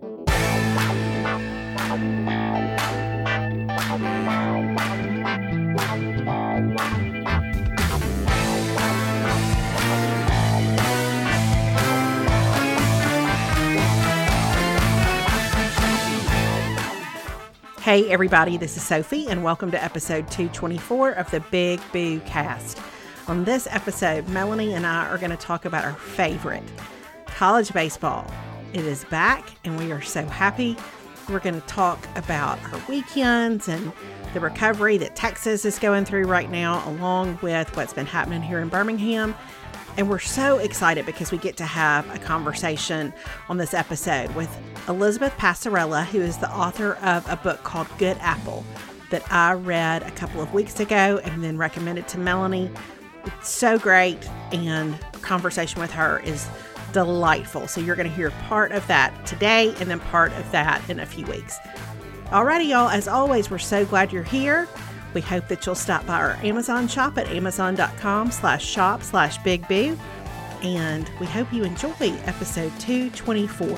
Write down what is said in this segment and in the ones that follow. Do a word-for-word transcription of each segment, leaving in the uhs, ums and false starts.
Hey everybody, this is Sophie and welcome to episode two twenty-four of the Big Boo Cast. On this episode, Melanie and I are going to talk about our favorite, college baseball. It is back and we are so happy. We're going to talk about our weekends and the recovery that Texas is going through right now, along with what's been happening here in Birmingham. And we're so excited because we get to have a conversation on this episode with Elizabeth Passarella, who is the author of a book called Good Apple that I read a couple of weeks ago and then recommended to Melanie. It's so great, and conversation with her is delightful. So you're going to hear part of that today and then part of that in a few weeks. Alrighty, y'all. As always, we're so glad you're here. We hope that you'll stop by our Amazon shop at amazon.com slash shop slash Big Boo. And we hope you enjoy episode two twenty-four.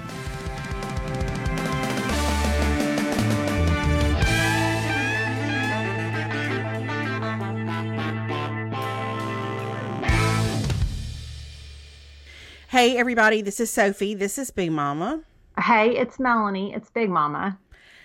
Hey everybody, this is Sophie. This is Big Mama. Hey, it's Melanie. It's Big Mama.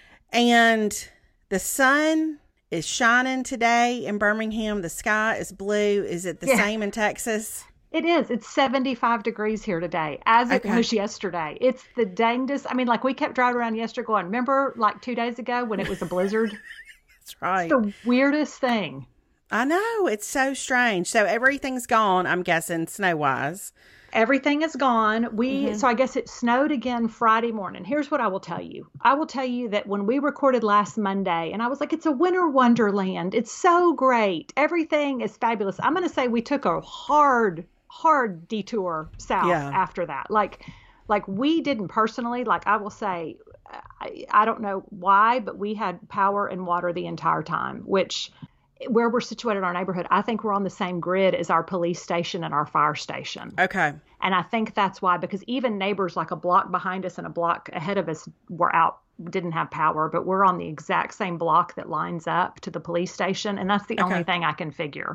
And the sun is shining today in Birmingham. The sky is blue. Is it the yeah. same in Texas? It is. It's seventy-five degrees here today, as it okay. was yesterday. It's the dangest. I mean, like we kept driving around yesterday going, remember like two days ago when it was a blizzard? That's right. It's the weirdest thing. I know. It's so strange. So everything's gone, I'm guessing, snow-wise. Everything is gone. We Mm-hmm. So I guess it snowed again Friday morning. Here's what I will tell you. I will tell you that when we recorded last Monday, and I was like, it's a winter wonderland. It's so great. Everything is fabulous. I'm going to say we took a hard, hard detour south yeah. after that. Like, like we didn't personally, like I will say, I, I don't know why, but we had power and water the entire time, which where we're situated in our neighborhood, I think we're on the same grid as our police station and our fire station. Okay. And I think that's why, because even neighbors like a block behind us and a block ahead of us were out, didn't have power, but we're on the exact same block that lines up to the police station. And that's the okay. only thing I can figure.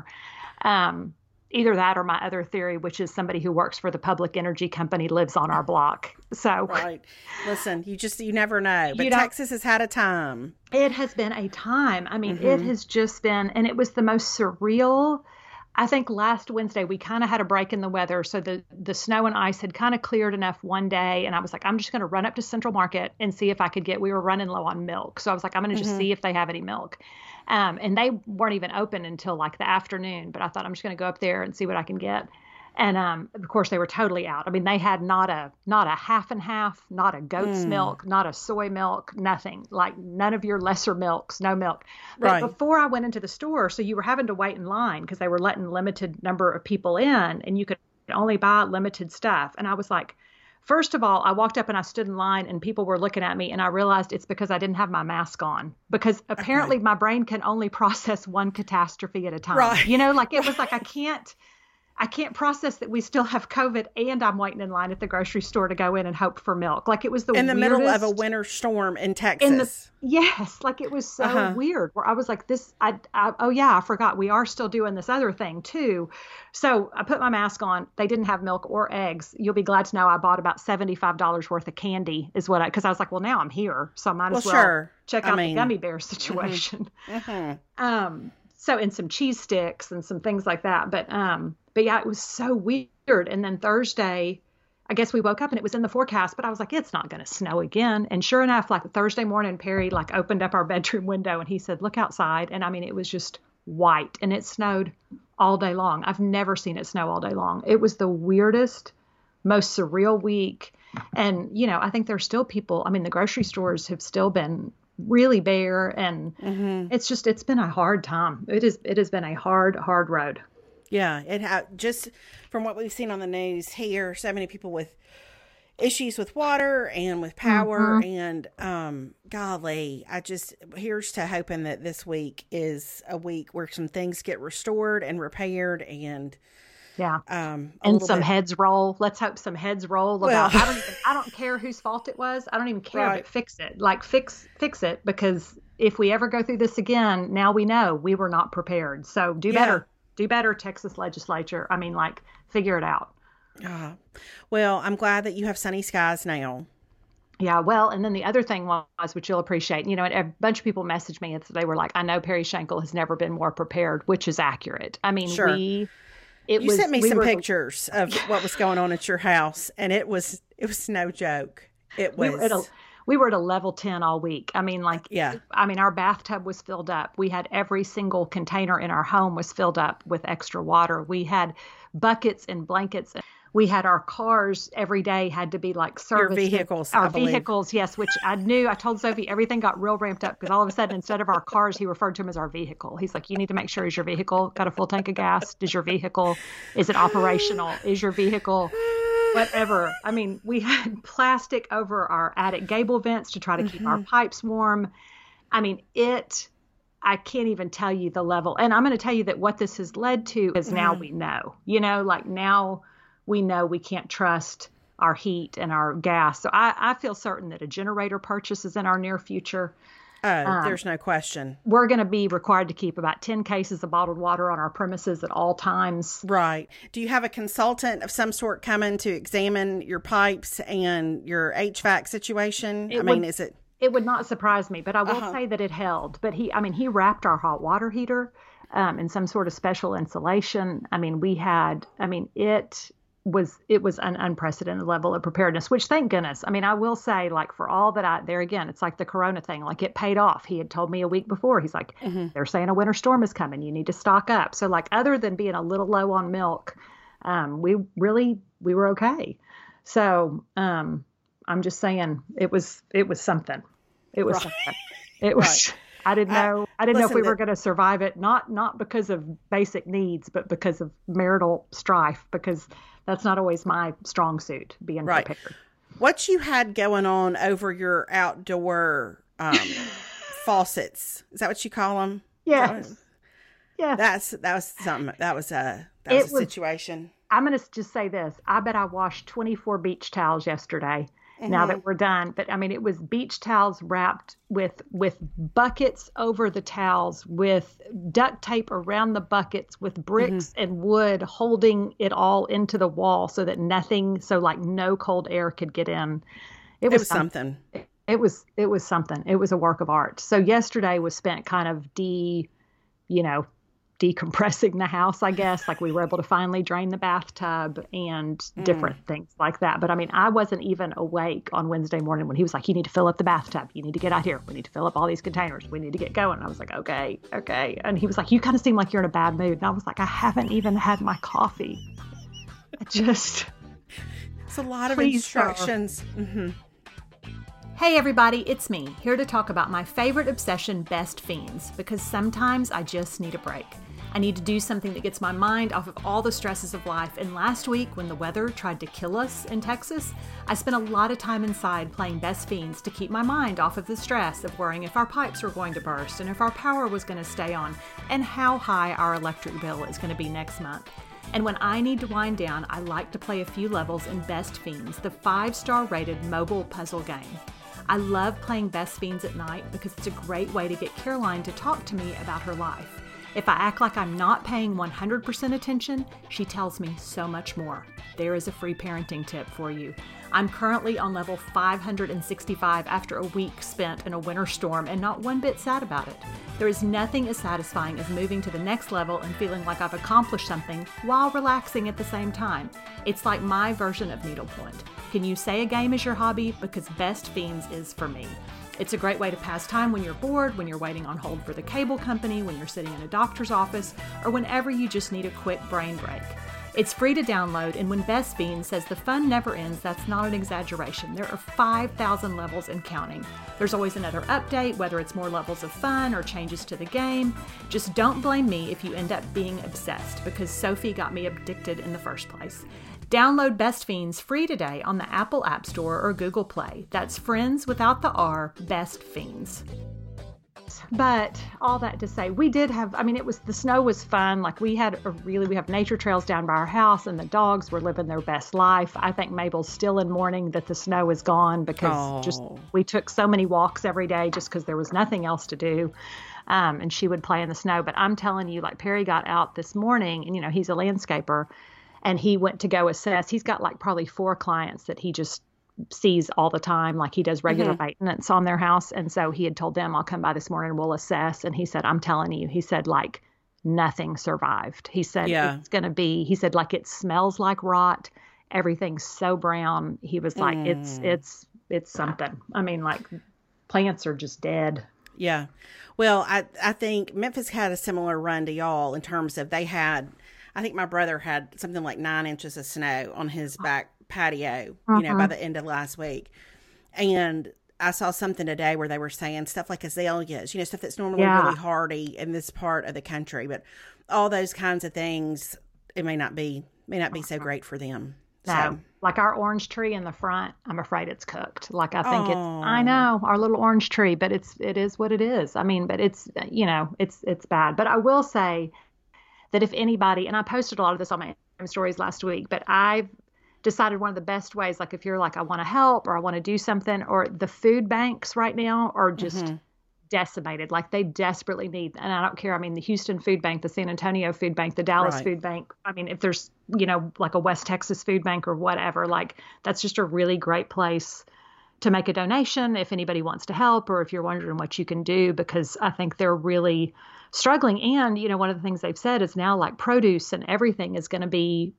Um, either that or my other theory, which is somebody who works for the public energy company lives on our block. So right. Listen, you just, you never know, but you Texas has had a time. It has been a time. I mean, Mm-hmm. it has just been, and it was the most surreal. I think last Wednesday we kind of had a break in the weather. So the, the snow and ice had kind of cleared enough one day. And I was like, I'm just going to run up to Central Market and see if I could get, we were running low on milk. So I was like, I'm going to just Mm-hmm. see if they have any milk. Um, and they weren't even open until like the afternoon, but I thought I'm just going to go up there and see what I can get. And, um, of course they were totally out. I mean, they had not a, not a half and half, not a goat's mm. milk, not a soy milk, nothing, like none of your lesser milks, no milk. But right. before I went into the store, so you were having to wait in line because they were letting limited number of people in and you could only buy limited stuff. And I was like, first of all, I walked up and I stood in line and people were looking at me and I realized it's because I didn't have my mask on, because apparently okay. my brain can only process one catastrophe at a time. Right. You know, like it was like, I can't, I can't process that we still have COVID and I'm waiting in line at the grocery store to go in and hope for milk. Like it was the in the weirdest, middle of a winter storm in Texas. In the, yes. Like it was so uh-huh. weird where I was like this, I, I, oh yeah, I forgot we are still doing this other thing too. So I put my mask on. They didn't have milk or eggs. You'll be glad to know I bought about seventy-five dollars worth of candy is what I, cause I was like, well, now I'm here. So I might as well, well sure. check I out mean, the gummy bear situation. Mm-hmm. Mm-hmm. Um, so, and some cheese sticks and some things like that. But, um, but yeah, it was so weird. And then Thursday, I guess we woke up and it was in the forecast, but I was like, it's not going to snow again. And sure enough, like Thursday morning, Perry like opened up our bedroom window and he said, look outside. And I mean, it was just white and it snowed all day long. I've never seen it snow all day long. It was the weirdest, most surreal week. And, you know, I think there's still people, I mean, the grocery stores have still been really bare and mm-hmm. it's just, it's been a hard time. It is, it has been a hard, hard road. Yeah. It ha- just from what we've seen on the news here, so many people with issues with water and with power mm-hmm. and, um, golly, I just, here's to hoping that this week is a week where some things get restored and repaired and Yeah. Um, and some bit. heads roll. Let's hope some heads roll about, well, I don't even, I don't care whose fault it was. I don't even care, right. but fix it. Like fix, fix it, because if we ever go through this again, now we know we were not prepared. So do yeah. better, do better, Texas legislature. I mean, like, figure it out. Uh, well, I'm glad that you have sunny skies now. Yeah, well, and then the other thing was, which you'll appreciate, you know, a bunch of people messaged me and they were like, I know Perry Schenkel has never been more prepared, which is accurate. I mean, sure. we, it you was, sent me we some were, pictures of what was going on at your house, and it was, it was no joke. It was. We were at a, we were at a level ten all week. I mean, like, yeah. I mean, our bathtub was filled up. We had every single container in our home was filled up with extra water. We had buckets and blankets. We had our cars every day had to be like serviced. Your vehicles, Our I believe. vehicles, yes, which I knew. I told Sophie everything got real ramped up because all of a sudden, instead of our cars, he referred to them as our vehicle. He's like, you need to make sure, is your vehicle got a full tank of gas? Does your vehicle, is it operational? Is your vehicle, whatever? I mean, we had plastic over our attic gable vents to try to keep mm-hmm. our pipes warm. I mean, it... I can't even tell you the level. And I'm going to tell you that what this has led to is now mm. we know, you know, like now we know we can't trust our heat and our gas. So I, I feel certain that a generator purchase is in our near future. Oh, um, there's no question. We're going to be required to keep about ten cases of bottled water on our premises at all times. Right. Do you have a consultant of some sort coming to examine your pipes and your H V A C situation? It I mean, would, is it... It would not surprise me, but I will uh-huh. say that it held. But he, I mean, he wrapped our hot water heater um, in some sort of special insulation. I mean, we had, I mean, it was, it was an unprecedented level of preparedness, which thank goodness. I mean, I will say, like, for all that I, there again, it's like the Corona thing, like it paid off. He had told me a week before, he's like, mm-hmm. they're saying a winter storm is coming. You need to stock up. So like, other than being a little low on milk, um, we really, we were okay. So, um, I'm just saying it was, it was something. It was, right. something. It was, right. I didn't know, I, I didn't know if we were going to survive it. Not, not because of basic needs, but because of marital strife, because that's not always my strong suit, being right. prepared. What you had going on over your outdoor, um, faucets, is that what you call them? Yes. Yeah. That's, that was something, that was a, that was it a was, situation. I'm going to just say this. I bet I washed twenty-four beach towels yesterday. Mm-hmm. Now that we're done. But I mean, it was beach towels wrapped with, with buckets over the towels, with duct tape around the buckets, with bricks mm-hmm. and wood holding it all into the wall so that nothing, so like no cold air could get in. It was, it was something. something. It, it was, it was something. It was a work of art. So yesterday was spent kind of de, you know, decompressing the house, I guess. Like we were able to finally drain the bathtub and different mm. things like that. But I mean, I wasn't even awake on Wednesday morning when he was like, you need to fill up the bathtub. You need to get out here. We need to fill up all these containers. We need to get going. And I was like, okay, okay. And he was like, you kind of seem like you're in a bad mood. And I was like, I haven't even had my coffee. I just. It's a lot of instructions. Mm-hmm. Hey everybody, it's me, here to talk about my favorite obsession, Best Fiends, because sometimes I just need a break. I need to do something that gets my mind off of all the stresses of life, and last week when the weather tried to kill us in Texas, I spent a lot of time inside playing Best Fiends to keep my mind off of the stress of worrying if our pipes were going to burst, and if our power was going to stay on, and how high our electric bill is going to be next month. And when I need to wind down, I like to play a few levels in Best Fiends, the five-star rated mobile puzzle game. I love playing Best Fiends at night because it's a great way to get Caroline to talk to me about her life. If I act like I'm not paying one hundred percent attention, she tells me so much more. There is a free parenting tip for you. I'm currently on level five hundred sixty-five after a week spent in a winter storm and not one bit sad about it. There is nothing as satisfying as moving to the next level and feeling like I've accomplished something while relaxing at the same time. It's like my version of needlepoint. Can you say a game is your hobby? Because Best Fiends is for me. It's a great way to pass time when you're bored, when you're waiting on hold for the cable company, when you're sitting in a doctor's office, or whenever you just need a quick brain break. It's free to download, and when Best Fiends says the fun never ends, that's not an exaggeration. There are five thousand levels and counting. There's always another update, whether it's more levels of fun or changes to the game. Just don't blame me if you end up being obsessed, because Sophie got me addicted in the first place. Download Best Fiends free today on the Apple App Store or Google Play. That's friends without the R, Best Fiends. But all that to say, we did have, I mean, it was, the snow was fun. Like we had a really, we have nature trails down by our house and the dogs were living their best life. I think Mabel's still in mourning that the snow is gone because Oh. just, we took so many walks every day just because there was nothing else to do. Um, and she would play in the snow. But I'm telling you, like Perry got out this morning and, you know, he's a landscaper and he went to go assess. He's got like probably four clients that he just sees all the time. Like he does regular Mm-hmm. maintenance on their house. And so he had told them, I'll come by this morning and we'll assess. And he said, I'm telling you, he said, like nothing survived. He said, Yeah. it's going to be, he said, like it smells like rot. Everything's so brown. He was like, Mm. it's, it's, it's something. I mean, like plants are just dead. Yeah. Well, I, I think Memphis had a similar run to y'all in terms of they had, I think my brother had something like nine inches of snow on his back patio, you know, by the end of last week. And I saw something today where they were saying stuff like azaleas, you know, stuff that's normally Yeah. really hardy in this part of the country, but all those kinds of things, it may not be, may not be so great for them. No, So, like our orange tree in the front, I'm afraid it's cooked. Like I think it's, Oh. I know our little orange tree, but it's, it is what it is. I mean, but it's, you know, it's, it's bad. But I will say that if anybody, and I posted a lot of this on my Instagram stories last week, but I've decided one of the best ways, like if you're like, I want to help or I want to do something, or the food banks right now are just Mhm. decimated. Like they desperately need, and I don't care. I mean, the Houston Food Bank, the San Antonio Food Bank, the Dallas Right. Food Bank. I mean, if there's, you know, like a West Texas Food Bank or whatever, like that's just a really great place to make a donation if anybody wants to help, or if you're wondering what you can do, because I think they're really struggling. And, you know, one of the things they've said is now like produce and everything is going to be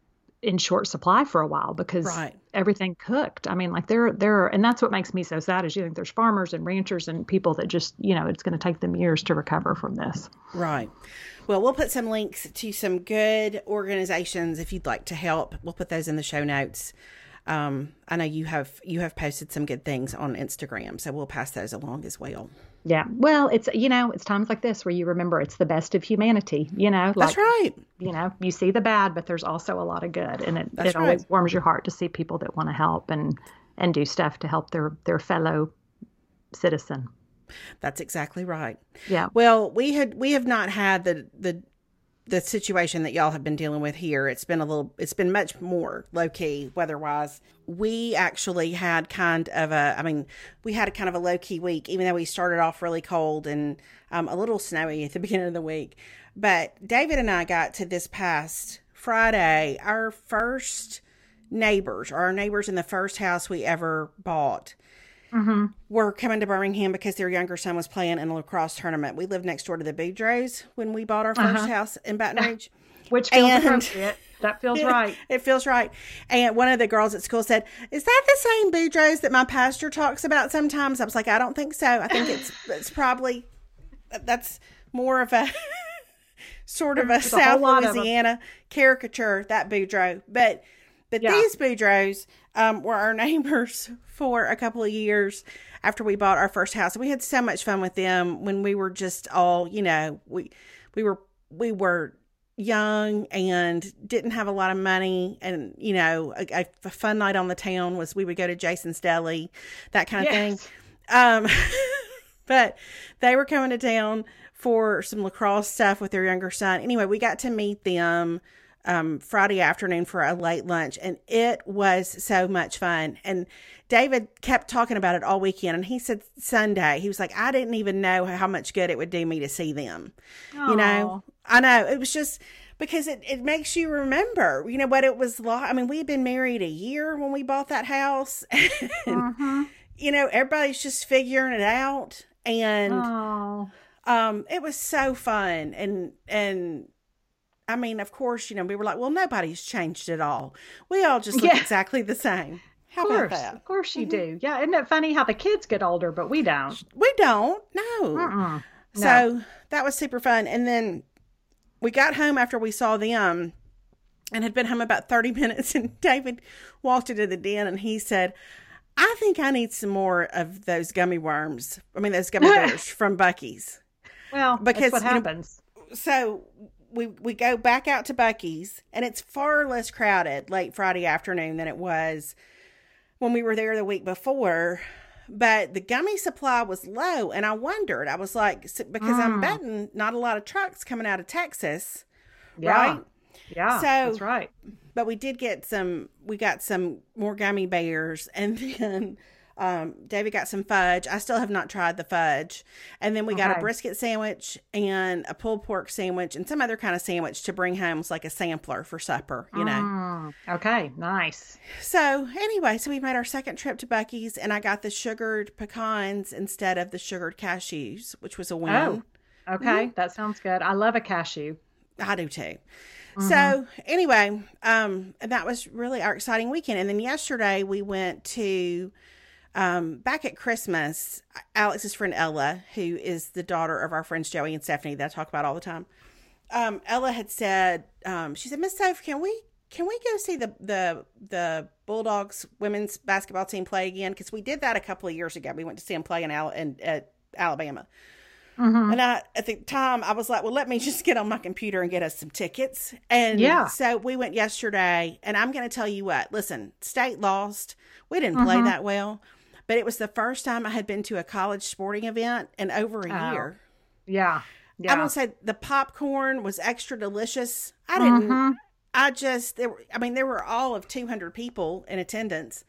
in short supply for a while because Right. everything cooked. I mean, like there, there, and that's what makes me so sad is you think there's farmers and ranchers and people that just, you know, it's going to take them years to recover from this. Right. Well, we'll put some links to some good organizations if you'd like to help. We'll put those in the show notes. Um, I know you have you have posted some good things on Instagram, so we'll pass those along as well. Yeah. Well, it's, you know, it's times like this where you remember it's the best of humanity, you know, That's like, right. you know, you see the bad, but there's also a lot of good. And it, That's it always right. warms your heart to see people that want to help and, and do stuff to help their, their fellow citizen. That's exactly right. Yeah. Well, we had we have not had the the the situation that y'all have been dealing with here. It's been a little, it's been much more low key weather wise. We actually had kind of a, I mean, we had a kind of a low key week, even though we started off really cold and um, a little snowy at the beginning of the week. But David and I got to this past Friday, our first neighbors, or our neighbors in the first house we ever bought, Mm-hmm. were coming to Birmingham because their younger son was playing in a lacrosse tournament. We lived next door to the Boudreaux when we bought our first Uh-huh. house in Baton Rouge. Which feels And- appropriate. That feels right. It feels right. And one of the girls at school said, "Is that the same Boudreaux that my pastor talks about sometimes?" I was like, "I don't think so. I think it's it's probably, that's more of a sort of a There's a whole South lot of 'em. Louisiana caricature, that Boudreaux." But but Yeah. these Boudreaux um, were our neighbors for a couple of years after we bought our first house. We had so much fun with them when we were just all, you know, we we were we were young and didn't have a lot of money, and you know, a, a fun night on the town was we would go to Jason's Deli, that kind of Yes. thing. Um, but they were coming to town for some lacrosse stuff with their younger son. Anyway, we got to meet them um, Friday afternoon for a late lunch, and it was so much fun. And David kept talking about it all weekend, and he said Sunday, he was like, I didn't even know how much good it would do me to see them. You know, I know, it was just because it, it makes you remember, you know, what it was like. I mean, we had been married a year when we bought that house, and, Mm-hmm. you know, everybody's just figuring it out. And, Oh. um, it was so fun. And, and I mean, of course, you know, we were like, well, nobody's changed at all. We all just look Yeah. exactly the same. How Of about course, that? of course you do. Yeah, isn't it funny how the kids get older, but we don't? We don't. No. Mm-mm. So that was super fun. And then we got home after we saw them and had been home about thirty minutes. And David walked into the den and he said, I think I need some more of those gummy worms. I mean, those gummy bears from Buc-ee's. Well, Because, that's what you know, happens. So we we go back out to Buc-ee's, and it's far less crowded late Friday afternoon than it was when we were there the week before. but the gummy supply was low. And I wondered, I was like, because mm. I'm betting not a lot of trucks coming out of Texas. Yeah. Right? Yeah. So, that's right. But we did get some, we got some more gummy bears. And then um, David got some fudge. I still have not tried the fudge. And then we got okay. a brisket sandwich and a pulled pork sandwich and some other kind of sandwich to bring home as like a sampler for supper, you know. Mm, okay, nice. So anyway, so we made our second trip to Buc-ee's and I got the sugared pecans instead of the sugared cashews, which was a win. Oh, okay. Mm-hmm. That sounds good. I love a cashew. I do too. Mm-hmm. So anyway, um, and that was really our exciting weekend. And then yesterday we went to, um, back at Christmas, Alex's friend Ella, who is the daughter of our friends Joey and Stephanie that I talk about all the time. Um, Ella had said, um, she said, Miss Soph, can we, can we go see the, the, the Bulldogs women's basketball team play again? Cause we did that a couple of years ago. We went to see them play in, Al- in at Alabama. Mm-hmm. And I, at the time, I was like, well, let me just get on my computer and get us some tickets. And yeah. so we went yesterday, and I'm going to tell you what, listen, State lost. We didn't mm-hmm. play that well, but it was the first time I had been to a college sporting event in over a oh. year. Yeah. yeah. I want to say the popcorn was extra delicious. I didn't, mm-hmm. I just, there were, I mean, there were all of two hundred people in attendance.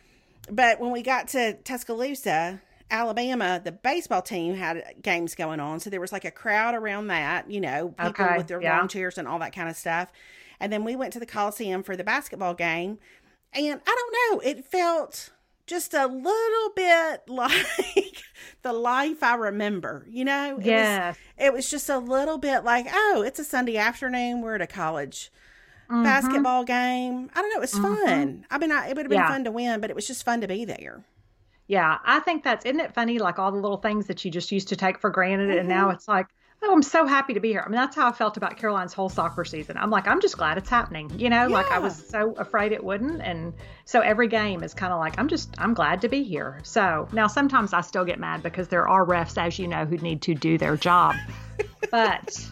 But when we got to Tuscaloosa, Alabama, the baseball team had games going on. So there was like a crowd around that, you know, people okay, with their yeah. lawn chairs and all that kind of stuff. And then we went to the Coliseum for the basketball game. And I don't know, it felt just a little bit like the life I remember, you know? It yes. was, it was just a little bit like, oh, it's a Sunday afternoon. We're at a college mm-hmm. basketball game. I don't know. It was mm-hmm. fun. I mean, I, it would have been yeah. fun to win, but it was just fun to be there. Yeah, I think that's, isn't it funny? Like all the little things that you just used to take for granted. Mm-hmm. And now it's like, oh, I'm so happy to be here. I mean, that's how I felt about Caroline's whole soccer season. I'm like, I'm just glad it's happening. You know, yeah. like I was so afraid it wouldn't. And so every game is kind of like, I'm just, I'm glad to be here. So now sometimes I still get mad because there are refs, as you know, who need to do their job. But...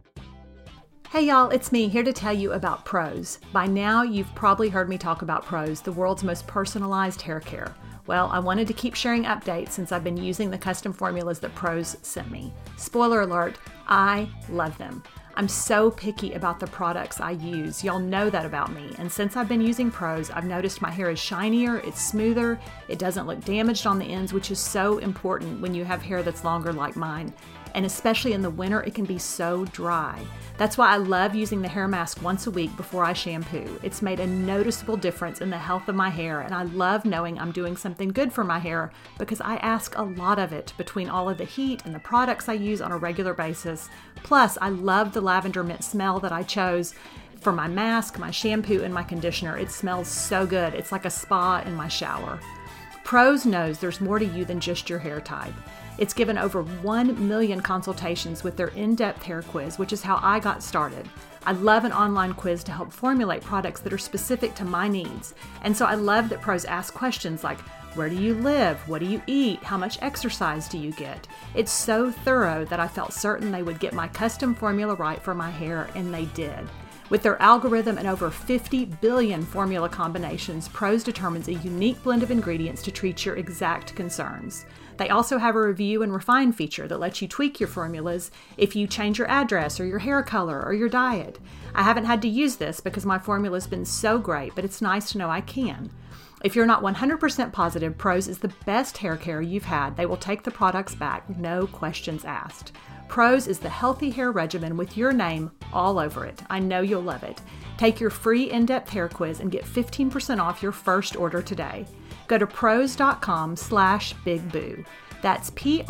Hey y'all, it's me here to tell you about Prose. By now, you've probably heard me talk about Prose, the world's most personalized hair care. Well, I wanted to keep sharing updates since I've been using the custom formulas that Prose sent me. Spoiler alert, I love them. I'm so picky about the products I use. Y'all know that about me. And since I've been using Prose, I've noticed my hair is shinier, it's smoother, it doesn't look damaged on the ends, which is so important when you have hair that's longer like mine. And especially in the winter, it can be so dry. That's why I love using the hair mask once a week before I shampoo. It's made a noticeable difference in the health of my hair, and I love knowing I'm doing something good for my hair because I ask a lot of it between all of the heat and the products I use on a regular basis. Plus, I love the lavender mint smell that I chose for my mask, my shampoo, and my conditioner. It smells so good. It's like a spa in my shower. Prose knows there's more to you than just your hair type. It's given over one million consultations with their in-depth hair quiz, which is how I got started. I love an online quiz to help formulate products that are specific to my needs. And so I love that Prose asks questions like, where do you live? What do you eat? How much exercise do you get? It's so thorough that I felt certain they would get my custom formula right for my hair, and they did. With their algorithm and over fifty billion formula combinations, Prose determines a unique blend of ingredients to treat your exact concerns. They also have a review and refine feature that lets you tweak your formulas if you change your address or your hair color or your diet. I haven't had to use this because my formula's been so great, but it's nice to know I can. If you're not one hundred percent positive Prose is the best hair care you've had, they will take the products back, no questions asked. Prose is the healthy hair regimen with your name all over it. I know you'll love it. Take your free in-depth hair quiz and get fifteen percent off your first order today. Go to prose.com slash bigboo. That's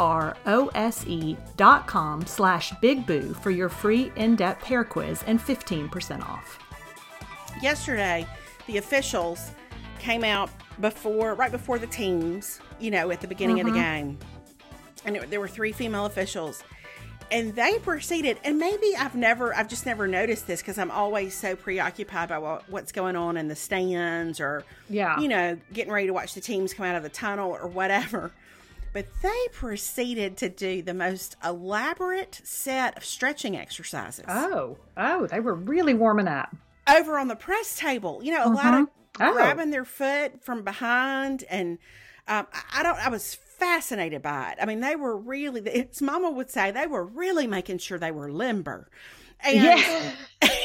P-R-O-S-E dot com slash bigboo for your free in-depth hair quiz and fifteen percent off. Yesterday, the officials came out before, right before the teams, you know, at the beginning mm-hmm. of the game. And it, there were three female officials. And they proceeded, and maybe I've never, I've just never noticed this because I'm always so preoccupied by what, what's going on in the stands or, yeah. you know, getting ready to watch the teams come out of the tunnel or whatever. But they proceeded to do the most elaborate set of stretching exercises. Oh, oh, they were really warming up. Over on the press table, you know, a mm-hmm. lot of oh. grabbing their foot from behind and Um, I, I don't. I was fascinated by it. I mean, they were really. As Mama would say, they were really making sure they were limber. And, yeah.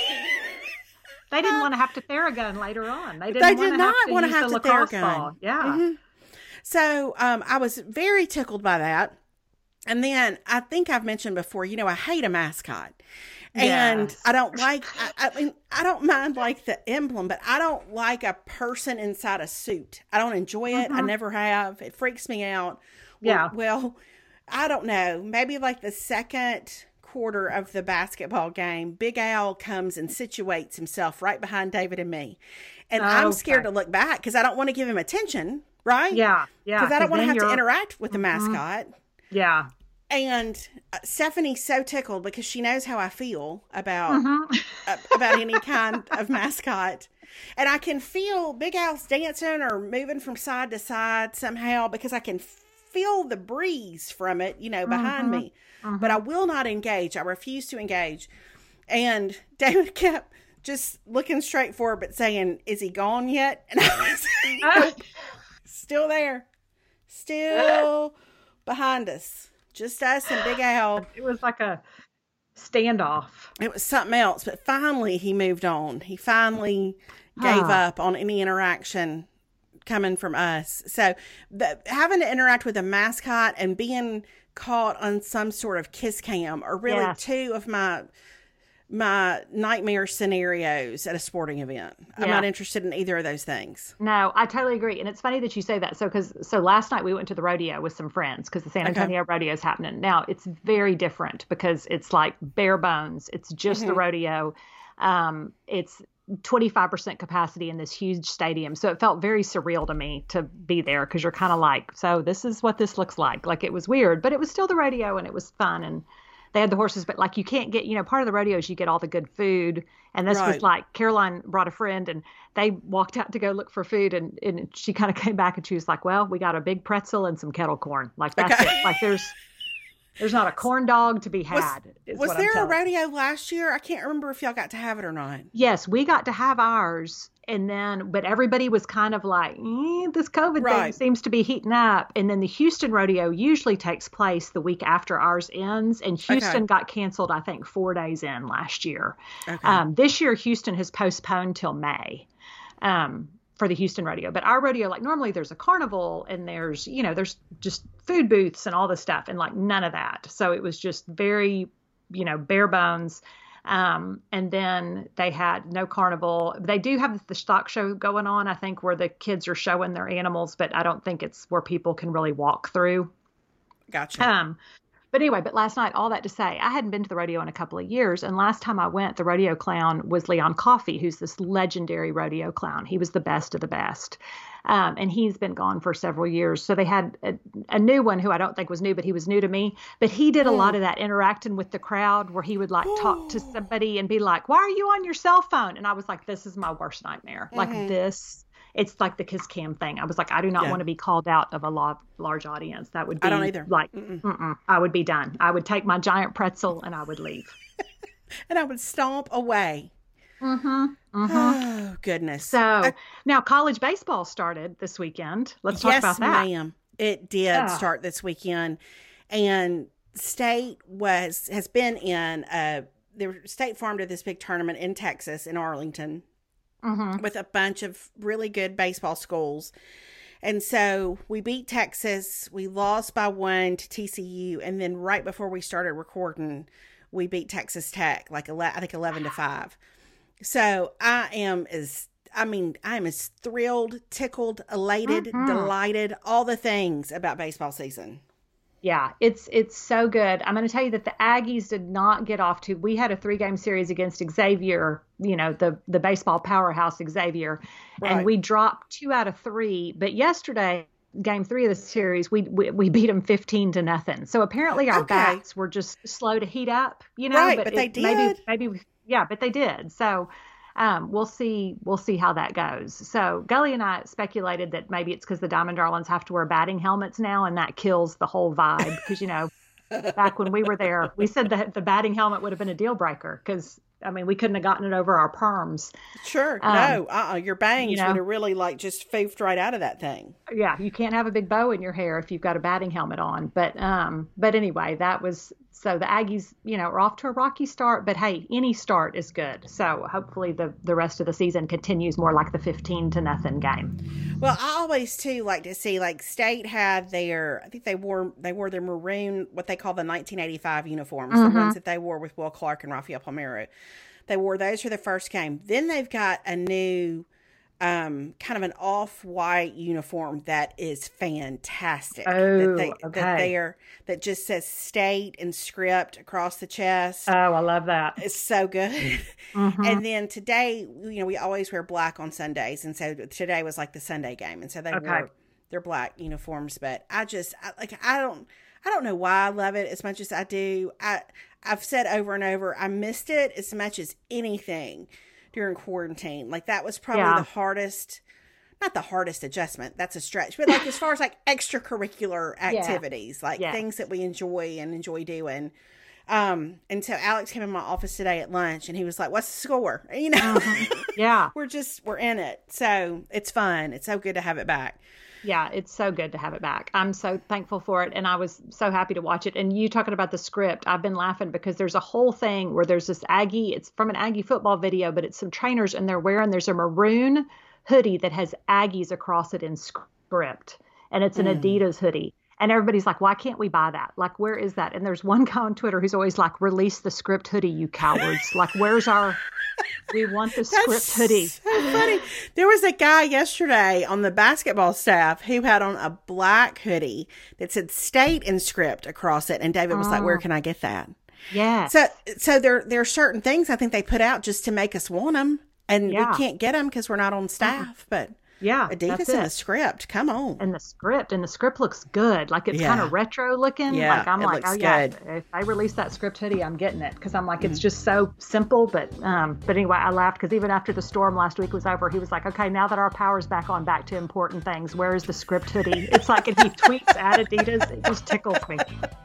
They didn't want to have to Theragun later on. They didn't they want did to not have to want to use have the to lacrosse Theragun. ball. Yeah. Mm-hmm. So um, I was very tickled by that. And then I think I've mentioned before, you know, I hate a mascot. And Yes. I don't like, I, I mean, I don't mind like the emblem, but I don't like a person inside a suit. I don't enjoy it. I never have. It freaks me out. Yeah. Well, well, I don't know. Maybe like the second quarter of the basketball game, Big Al comes and situates himself right behind David and me. And I'm Okay. scared to look back because I don't want to give him attention, right? Yeah. Yeah. Because I don't want to then have to you're- interact with the mascot. Yeah. And uh, Stephanie's so tickled because she knows how I feel about Mm-hmm. uh, about any kind of mascot. And I can feel Big Al's dancing or moving from side to side somehow because I can feel the breeze from it, you know, behind me. But I will not engage. I refuse to engage. And David kept just looking straight forward but saying, "Is he gone yet?" And I was nope, still there. Still behind us. Just us and Big Al. It was like a standoff. It was something else, but finally he moved on. He finally gave Huh. up on any interaction coming from us. So the, having to interact with a mascot and being caught on some sort of kiss cam are really Yes. two of my my nightmare scenarios at a sporting event. I'm Yeah. not interested in either of those things. No, I totally agree. And it's funny that you say that. So, because so last night we went to the rodeo with some friends because the San Okay. Antonio rodeo is happening. Now, it's very different because it's like bare bones. It's just the rodeo. Um, it's twenty-five percent capacity in this huge stadium. So it felt very surreal to me to be there because you're kind of like, so this is what this looks like. Like it was weird, but it was still the rodeo and it was fun. And they had the horses, but like you can't get, you know, part of the rodeo is you get all the good food. And this Right. was like Caroline brought a friend and they walked out to go look for food. And, and she kind of came back and she was like, well, we got a big pretzel and some kettle corn. Like that's Okay. it. Like there's, there's not a corn dog to be Was, had. is was what I'm there a telling you. rodeo last year? I can't remember if y'all got to have it or not. Yes, we got to have ours. And then, but everybody was kind of like, eh, this COVID thing Right. seems to be heating up. And then the Houston rodeo usually takes place the week after ours ends. And Houston Okay. got canceled, I think, four days in last year. Okay. Um, this year, Houston has postponed till May. Um, for the Houston rodeo. But our rodeo, like normally there's a carnival and there's, you know, there's just food booths and all this stuff and like none of that. So it was just very, you know, bare bones. Um, and then they had no carnival. They do have the stock show going on, I think, where the kids are showing their animals, but I don't think it's where people can really walk through. Gotcha. Um, but anyway, but last night, all that to say, I hadn't been to the rodeo in a couple of years. And last time I went, the rodeo clown was Leon Coffey, who's this legendary rodeo clown. He was the best of the best. Um, and he's been gone for several years. So they had a, a new one who I don't think was new, but he was new to me. But he did a lot of that interacting with the crowd where he would like talk to somebody and be like, why are you on your cell phone? And I was like, this is my worst nightmare. Like this. It's like the kiss cam thing. I was like, I do not Yeah. want to be called out of a large, large audience. That would be I don't either. like, Mm-mm. mm-mm, I would be done. I would take my giant pretzel and I would leave. And I would stomp away. Mm-hmm. Mm-hmm. Oh, goodness. So I- now college baseball started this weekend. Let's talk yes, about that. ma'am. It did Yeah. start this weekend. And State was has been in a the State Farm did this big tournament in Texas, in Arlington, Mm-hmm. with a bunch of really good baseball schools. And so we beat Texas. We lost by one to T C U. And then right before we started recording, we beat Texas Tech, like ele- I think eleven to five. So I am as, I mean, I am as thrilled, tickled, elated, Mhm. delighted, all the things about baseball season. Yeah, it's it's so good. I'm going to tell you that the Aggies did not get off to. We had a three game series against Xavier, you know, the the baseball powerhouse Xavier, Right. and we dropped two out of three. But yesterday, game three of the series, we we, we beat them fifteen to nothing. So apparently our Okay. bats were just slow to heat up, you know. Right, but they it- Maybe, did. maybe we- yeah, but they did. So. Um, we'll see. We'll see how that goes. So Gully and I speculated that maybe it's because the Diamond Darlings have to wear batting helmets now, and that kills the whole vibe. Because you know, back when we were there, we said that the batting helmet would have been a deal breaker because I mean, we couldn't have gotten it over our perms. Sure. Um, no, uh-uh. Your bangs you know? would have really like just foofed right out of that thing. Yeah, you can't have a big bow in your hair if you've got a batting helmet on. But um, but anyway, that was so the Aggies, you know, are off to a rocky start. But hey, any start is good. So hopefully the the rest of the season continues more like the fifteen to nothing game. Well, I always too like to see like State had their, I think they wore they wore their maroon, what they call the nineteen eighty-five uniforms, Mm-hmm. the ones that they wore with Will Clark and Rafael Palmeiro. They wore those for the first game. Then they've got a new, um, kind of an off-white uniform that is fantastic. Oh, that they, okay. That they are, that just says State in script across the chest. Oh, I love that. It's so good. Mm-hmm. And then today, you know, we always wear black on Sundays, and so today was like the Sunday game, and so they Okay. wore their black uniforms. But I just I, like I don't I don't know why I love it as much as I do. I I've said over and over I missed it as much as anything during quarantine. Like that was probably Yeah. the hardest. Not the hardest adjustment. That's a stretch, but like as far as like extracurricular activities, like Yes. things that we enjoy and enjoy doing. Um, and so Alex came in my office today at lunch and he was like, what's the score? You know, Mm-hmm. Yeah. we're just, we're in it. So it's fun. It's so good to have it back. Yeah, it's so good to have it back. I'm so thankful for it. And I was so happy to watch it. And you talking about the script, I've been laughing because there's a whole thing where there's this Aggie, it's from an Aggie football video, but it's some trainers and they're wearing, there's a maroon hoodie that has Aggies across it in script. And it's an Mm. Adidas hoodie. And everybody's like, why can't we buy that? Like, where is that? And there's one guy on Twitter who's always like, release the script hoodie, you cowards. Like, where's our, we want the script That's hoodie. so funny. There was a guy yesterday on the basketball staff who had on a black hoodie that said State in script across it. And David was like, where can I get that? Yeah. So, so there, there are certain things I think they put out just to make us want them. And Yeah. we can't get them because we're not on staff. But Yeah. Adidas that's in it. the script, come on. And the script, and the script looks good. Like it's Yeah. kind of retro looking. Yeah, like I'm it like, looks oh yeah, good. if I release that script hoodie, I'm getting it because I'm like, Mm-hmm. it's just so simple. But um, but anyway, I laughed because even after the storm last week was over, he was like, okay, now that our power's back on, back to important things. Where is the script hoodie? It's like, and he tweets at Adidas. It just tickles me.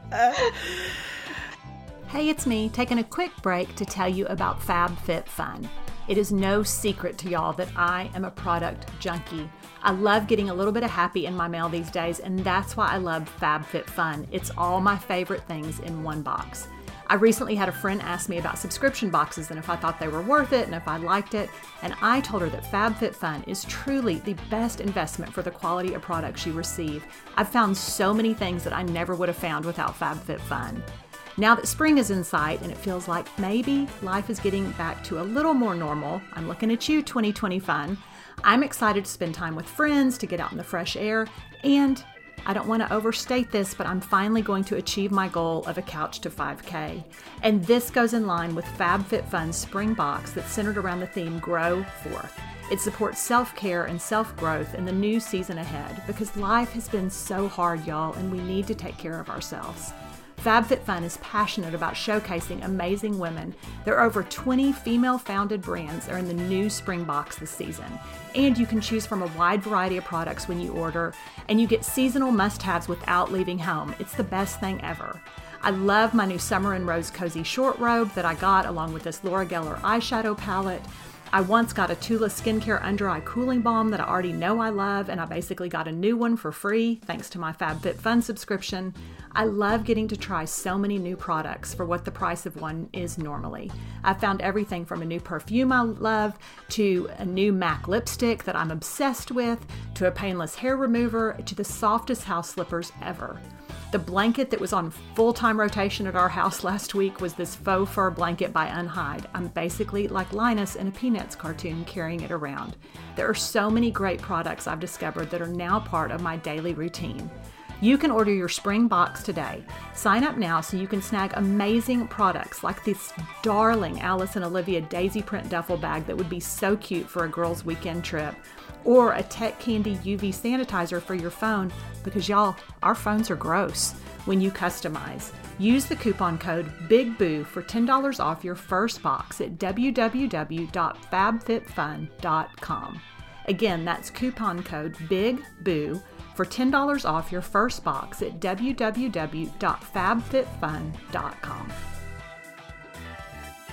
Hey, it's me, taking a quick break to tell you about FabFitFun. It is no secret to y'all that I am a product junkie. I love getting a little bit of happy in my mail these days, and that's why I love FabFitFun. It's all my favorite things in one box. I recently had a friend ask me about subscription boxes and if I thought they were worth it and if I liked it, and I told her that FabFitFun is truly the best investment for the quality of products you receive. I've found so many things that I never would have found without FabFitFun. Now that spring is in sight and it feels like maybe life is getting back to a little more normal, I'm looking at you, twenty twenty Fun. I'm excited to spend time with friends, to get out in the fresh air, and I don't want to overstate this, but I'm finally going to achieve my goal of a couch to five K. And this goes in line with FabFitFun's spring box that's centered around the theme Grow Forth. It supports self-care and self-growth in the new season ahead because life has been so hard, y'all, and we need to take care of ourselves. FabFitFun is passionate about showcasing amazing women. There are over twenty female-founded brands are in the new spring box this season. And you can choose from a wide variety of products when you order, and you get seasonal must-haves without leaving home. It's the best thing ever. I love my new Summer and Rose Cozy short robe that I got along with this Laura Geller eyeshadow palette. I once got a Tula Skincare Under Eye Cooling Balm that I already know I love, and I basically got a new one for free thanks to my FabFitFun subscription. I love getting to try so many new products for what the price of one is normally. I've found everything from a new perfume I love, to a new MAC lipstick that I'm obsessed with, to a painless hair remover, to the softest house slippers ever. The blanket that was on full-time rotation at our house last week was this faux fur blanket by Unhide. I'm basically like Linus in a Peanuts cartoon carrying it around. There are so many great products I've discovered that are now part of my daily routine. You can order your spring box today. Sign up now so you can snag amazing products like this darling Alice and Olivia daisy print duffel bag that would be so cute for a girls' weekend trip, or a Tech Candy U V sanitizer for your phone, because y'all, our phones are gross when you customize. Use the coupon code BIGBOO for ten dollars off your first box at w w w dot fab fit fun dot com. Again, that's coupon code BIGBOO for ten dollars off your first box at w w w dot fab fit fun dot com.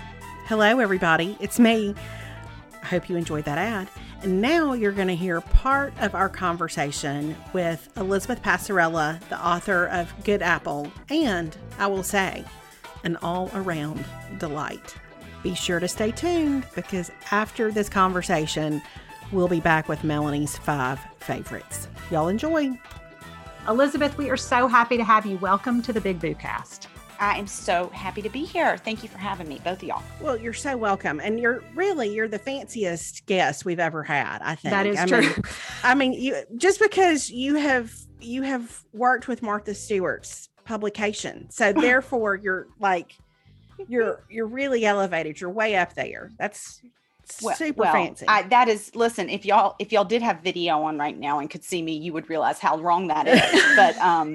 Hello, everybody. It's me. I hope you enjoyed that ad. And now you're going to hear part of our conversation with Elizabeth Passarella, the author of Good Apple, and I will say, an all-around delight. Be sure to stay tuned because after this conversation, we'll be back with Melanie's five favorites. Y'all enjoy. Elizabeth, we are so happy to have you. Welcome to the Big Boo Cast. I am so happy to be here. Thank you for having me, both of y'all. Well, you're so welcome. And you're really, you're the fanciest guest we've ever had, I think. That is I true. Mean, I mean, you just because you have, you have worked with Martha Stewart's publication. So therefore you're like, you're, you're really elevated. You're way up there. That's well, super well, fancy. I, that is, listen, if y'all, if y'all did have video on right now and could see me, you would realize how wrong that is. But, um,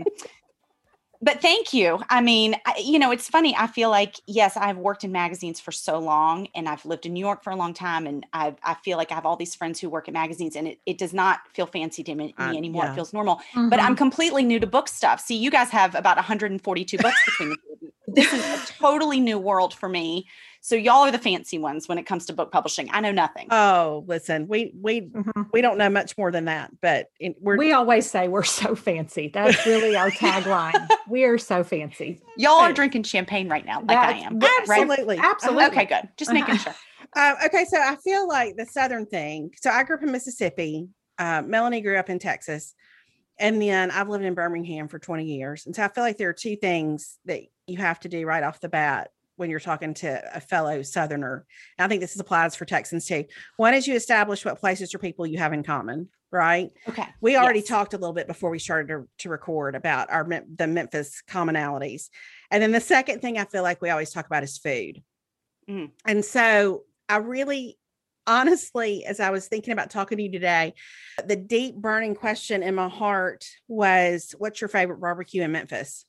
But thank you. I mean, I, you know, it's funny. I feel like, yes, I've worked in magazines for so long and I've lived in New York for a long time. And I I feel like I have all these friends who work at magazines and it, it does not feel fancy to me, Uh, me anymore. yeah. It feels normal, Mm-hmm. but I'm completely new to book stuff. See, you guys have about one hundred forty-two books between the two of you. This is a totally new world for me. So y'all are the fancy ones when it comes to book publishing. I know nothing. Oh, listen, we, we, Mm-hmm. we don't know much more than that, but in, we're, We always say we're so fancy. That's really our tagline. We are so fancy. Y'all are Right. drinking champagne right now, like I That's- am. absolutely. Absolutely. Okay, good. Just making sure. Uh, okay, so I feel like the Southern thing. So I grew up in Mississippi. Uh, Melanie grew up in Texas. And then I've lived in Birmingham for twenty years. And so I feel like there are two things that you have to do right off the bat when you're talking to a fellow Southerner. And I think this applies for Texans too. One is you establish what places or people you have in common, right? Okay. We already Yes. talked a little bit before we started to, to record about our Mem- the Memphis commonalities. And then the second thing I feel like we always talk about is food. Mm. And so I really, honestly, as I was thinking about talking to you today, the deep burning question in my heart was, what's your favorite barbecue in Memphis?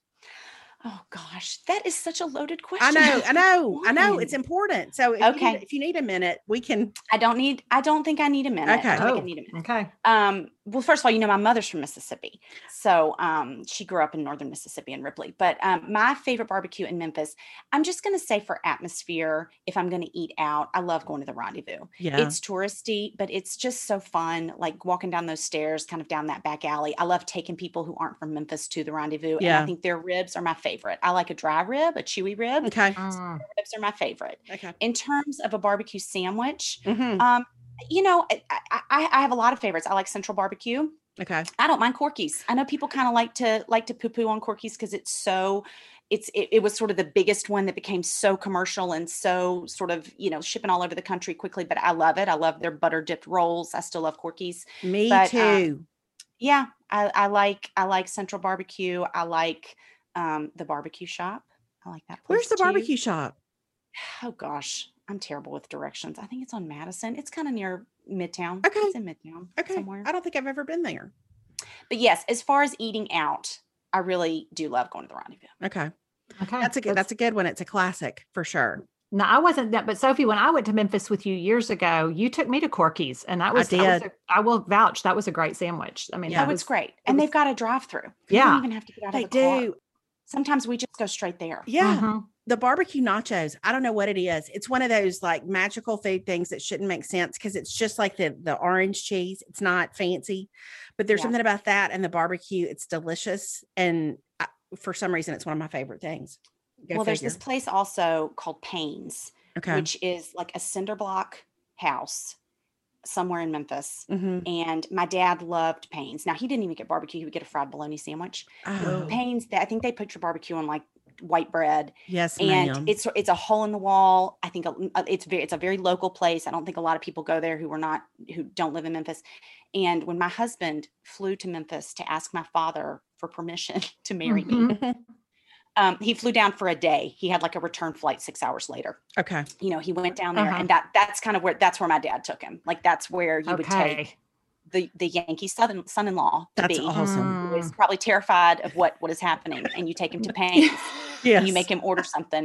Oh gosh, that is such a loaded I question. know, I know, I know. Why? It's important. So if, Okay. you need, if you need a minute, we can. I don't need, I don't think I need a minute. Okay. I don't think Oh, I need a minute. okay. Um, well, first of all, you know, my mother's from Mississippi. So um, she grew up in northern Mississippi in Ripley. But um, my favorite barbecue in Memphis, I'm just going to say for atmosphere, if I'm going to eat out, I love going to the Rendezvous. Yeah. It's touristy, but it's just so fun, like walking down those stairs, kind of down that back alley. I love taking people who aren't from Memphis to the Rendezvous. Yeah. And I think their ribs are my favorite. I like a dry rib, a chewy rib. Okay. Mm. Ribs are my favorite. Okay. In terms of a barbecue sandwich, Mhm. um, you know, I, I, I have a lot of favorites. I like Central Barbecue. Okay. I don't mind Corky's. I know people kind of like to like to poo poo on Corky's because it's so, it's it, it was sort of the biggest one that became so commercial and so sort of, you know, shipping all over the country quickly. But I love it. I love their butter dipped rolls. I still love Corky's. Me But, too. um, Yeah, I, I like I like Central Barbecue. I like um, the barbecue shop. I like that. Where's place, the too. barbecue shop? Oh gosh, I'm terrible with directions. I think it's on Madison. It's kind of near Midtown. Okay. It's in Midtown Okay. somewhere. I don't think I've ever been there. But yes, as far as eating out, I really do love going to the Rendezvous. Okay. Okay. That's a good, that's a good one. It's a classic for sure. No, I wasn't that, but Sophie, when I went to Memphis with you years ago, you took me to Corky's, and that was, I that was did. a- I will vouch that was a great sandwich. I mean, Yeah. that Oh, was it's great. And was- they've got a drive through. Yeah. You don't even have to get out They of the car. do. Sometimes we just go straight there. Yeah. Mhm. The barbecue nachos. I don't know what it is. It's one of those like magical food things that shouldn't make sense because it's just like the the orange cheese. It's not fancy, but there's Yeah. something about that and the barbecue. It's delicious, and I, for some reason, it's one of my favorite things. Go Well, there's figure. this place also called Payne's, Okay. which is like a cinder block house somewhere in Memphis. Mhm. And my dad loved Payne's. Now, he didn't even get barbecue. He would get a fried bologna sandwich. Oh, Payne's, I think they put your barbecue on like white bread. yes, And ma'am. it's it's a hole in the wall. I think a- it's very it's a very local place. I don't think a lot of people go there who are not who don't live in Memphis. And when my husband flew to Memphis to ask my father for permission to marry me, Mhm. um, he flew down for a day. He had like a return flight six hours later. okay. You know, he went down there, Uh-huh. and that that's kind of where that's where my dad took him. Like that's where you would take Okay. the the Yankee son son-in-law to That's be. awesome. Who is Mm. probably terrified of what what is happening, and you take him to Payne's. Yes. And you make him order something.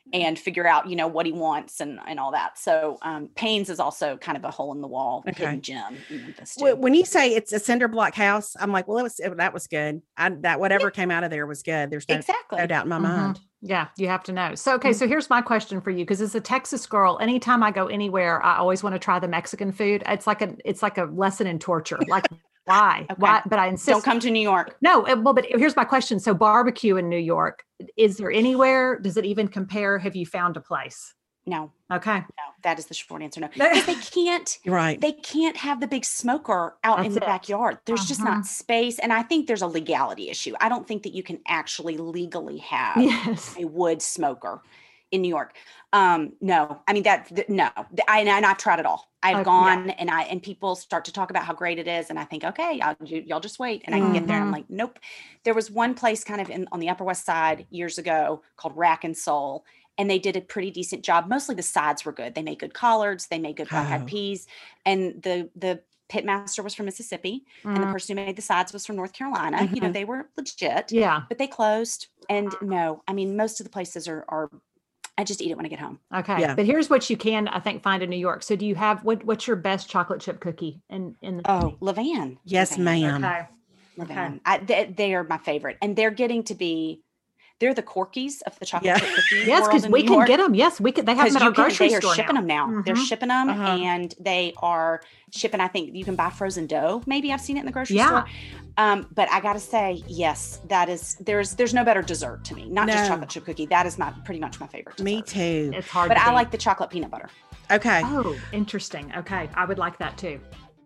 and figure out, you know, what he wants and, and all that. So um, Payne's is also kind of a hole in the wall Okay. hidden gem in Memphis too. When you say it's a cinder block house, I'm like, well, it was, it, that was good. I, that whatever yeah. came out of there was good. There's no, exactly. no doubt in my mm-hmm. mind. Yeah, you have to know. So, okay, mm-hmm. so here's my question for you, because as a Texas girl, anytime I go anywhere, I always want to try the Mexican food. It's like a, it's like a lesson in torture. Like, why? Okay. Why? But I insist. Don't come to New York. No, well, but here's my question. So, barbecue in New York, is there anywhere? Does it even compare? Have you found a place? No. Okay. No, that is the short answer. No, because they can't. Right. They can't have the big smoker out That's in the it. backyard. There's uh-huh. just not space, and I think there's a legality issue. I don't think that you can actually legally have yes. a wood smoker in New York. Um, no, I mean that. Th- no, I and I've tried it all. I've Okay, gone yeah. and I and people start to talk about how great it is, and I think, okay, I'll, y- y'all just wait, and I can mm-hmm. get there. And I'm like, nope. There was one place kind of in on the Upper West Side years ago called Rack and Soul. And they did a pretty decent job. Mostly the sides were good. They made good collards. They made good black eyed Oh. peas. And the the pit master was from Mississippi. Mm. And the person who made the sides was from North Carolina. Mhm. You know, they were legit. Yeah. But they closed. And no, I mean, most of the places are, are I just eat it when I get home. Okay. Yeah. But here's what you can, I think, find in New York. So do you have, what? what's your best chocolate chip cookie in, in the Oh, Levan. Yes, Levan. ma'am. Okay. Levan. Okay. I, they, they are my favorite. And they're getting to be, they're the Corkies of the chocolate Yeah. chip cookie Yes, world because in we New can York. get them. Yes, we could. They have Because them at our you can, grocery they are store shipping now. them now. They're Mhm. shipping them, Uh-huh. and they are shipping. I think you can buy frozen dough. Maybe I've seen it in the grocery Yeah. store. Um, but I gotta say, yes, that is there's there's no better dessert to me. Not just No. chocolate chip cookie. That is my pretty much my favorite. Dessert. Me too. It's hard But to I beat. like the chocolate peanut butter. Okay. Oh, interesting. Okay. I would like that too.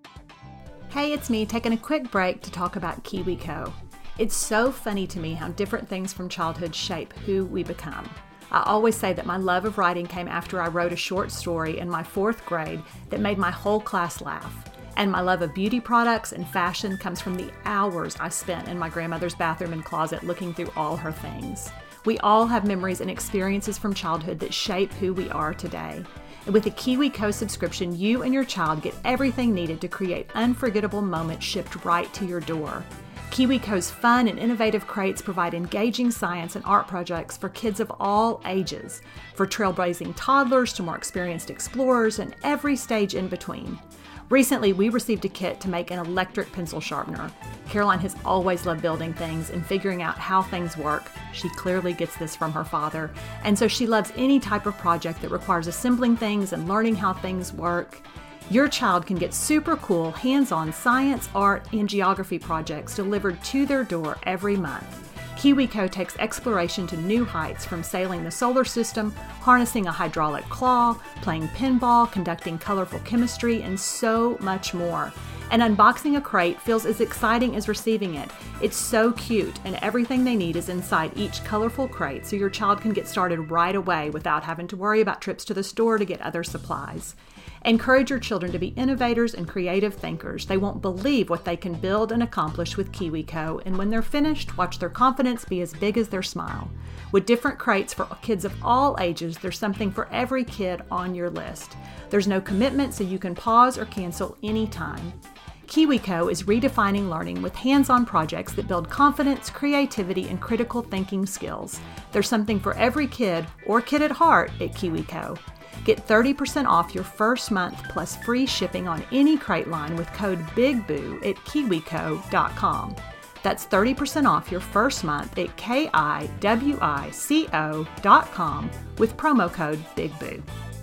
Hey, it's me taking a quick break to talk about KiwiCo. It's so funny to me how different things from childhood shape who we become. I always say that my love of writing came after I wrote a short story in my fourth grade that made my whole class laugh. And my love of beauty products and fashion comes from the hours I spent in my grandmother's bathroom and closet looking through all her things. We all have memories and experiences from childhood that shape who we are today. And with a KiwiCo subscription, you and your child get everything needed to create unforgettable moments shipped right to your door. KiwiCo's fun and innovative crates provide engaging science and art projects for kids of all ages, for trailblazing toddlers to more experienced explorers and every stage in between. Recently, we received a kit to make an electric pencil sharpener. Caroline has always loved building things and figuring out how things work. She clearly gets this from her father, and so she loves any type of project that requires assembling things and learning how things work. Your child can get super cool, hands-on science, art, and geography projects delivered to their door every month. KiwiCo takes exploration to new heights, from sailing the solar system, harnessing a hydraulic claw, playing pinball, conducting colorful chemistry, and so much more. And unboxing a crate feels as exciting as receiving it. It's so cute, and everything they need is inside each colorful crate, so your child can get started right away without having to worry about trips to the store to get other supplies. Encourage your children to be innovators and creative thinkers. They won't believe what they can build and accomplish with KiwiCo, and when they're finished, watch their confidence be as big as their smile. With different crates for kids of all ages, there's something for every kid on your list. There's no commitment, so you can pause or cancel anytime. KiwiCo is redefining learning with hands-on projects that build confidence, creativity, and critical thinking skills. There's something for every kid or kid at heart at KiwiCo. Get thirty percent off your first month plus free shipping on any crate line with code BIGBOO at kiwico dot com. That's thirty percent off your first month at K I W I C O dot com with promo code BIGBOO.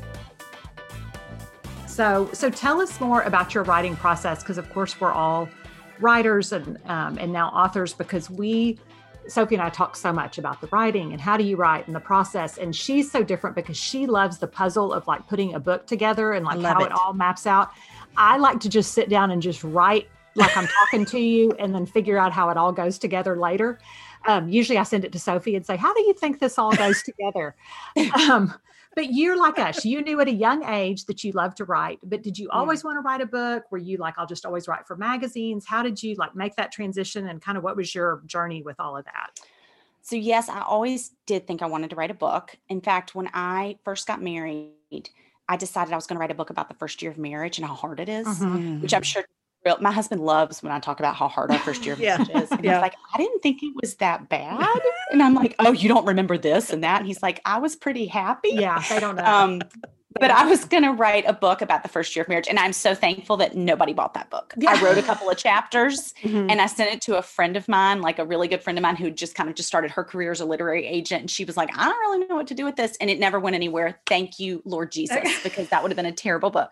So, so tell us more about your writing process, because of course we're all writers and um, and now authors, because we, Sophie and I talk so much about the writing and how do you write and the process. And she's so different because she loves the puzzle of like putting a book together and like how it. it all maps out. I like to just sit down and just write like I'm talking to you and then figure out how it all goes together later. Um, usually I send it to Sophie and say, how do you think this all goes together? Um, but you're like us. You knew at a young age that you loved to write, but did you always want to write a book? Were you like, I'll just always write for magazines? How did you like make that transition, and kind of what was your journey with all of that? So yes, I always did think I wanted to write a book. In fact, when I first got married, I decided I was going to write a book about the first year of marriage and how hard it is, Mhm. which I'm sure you real, my husband loves when I talk about how hard our first year of marriage Yeah. is. And Yeah. he's like, I didn't think it was that bad. And I'm like, oh, you don't remember this and that? And he's like, I was pretty happy. Yeah, they don't know. Um, but I was going to write a book about the first year of marriage. And I'm so thankful that nobody bought that book. Yeah. I wrote a couple of chapters Mhm. and I sent it to a friend of mine, like a really good friend of mine who just kind of just started her career as a literary agent. And she was like, I don't really know what to do with this. And it never went anywhere. Thank you, Lord Jesus, because that would have been a terrible book.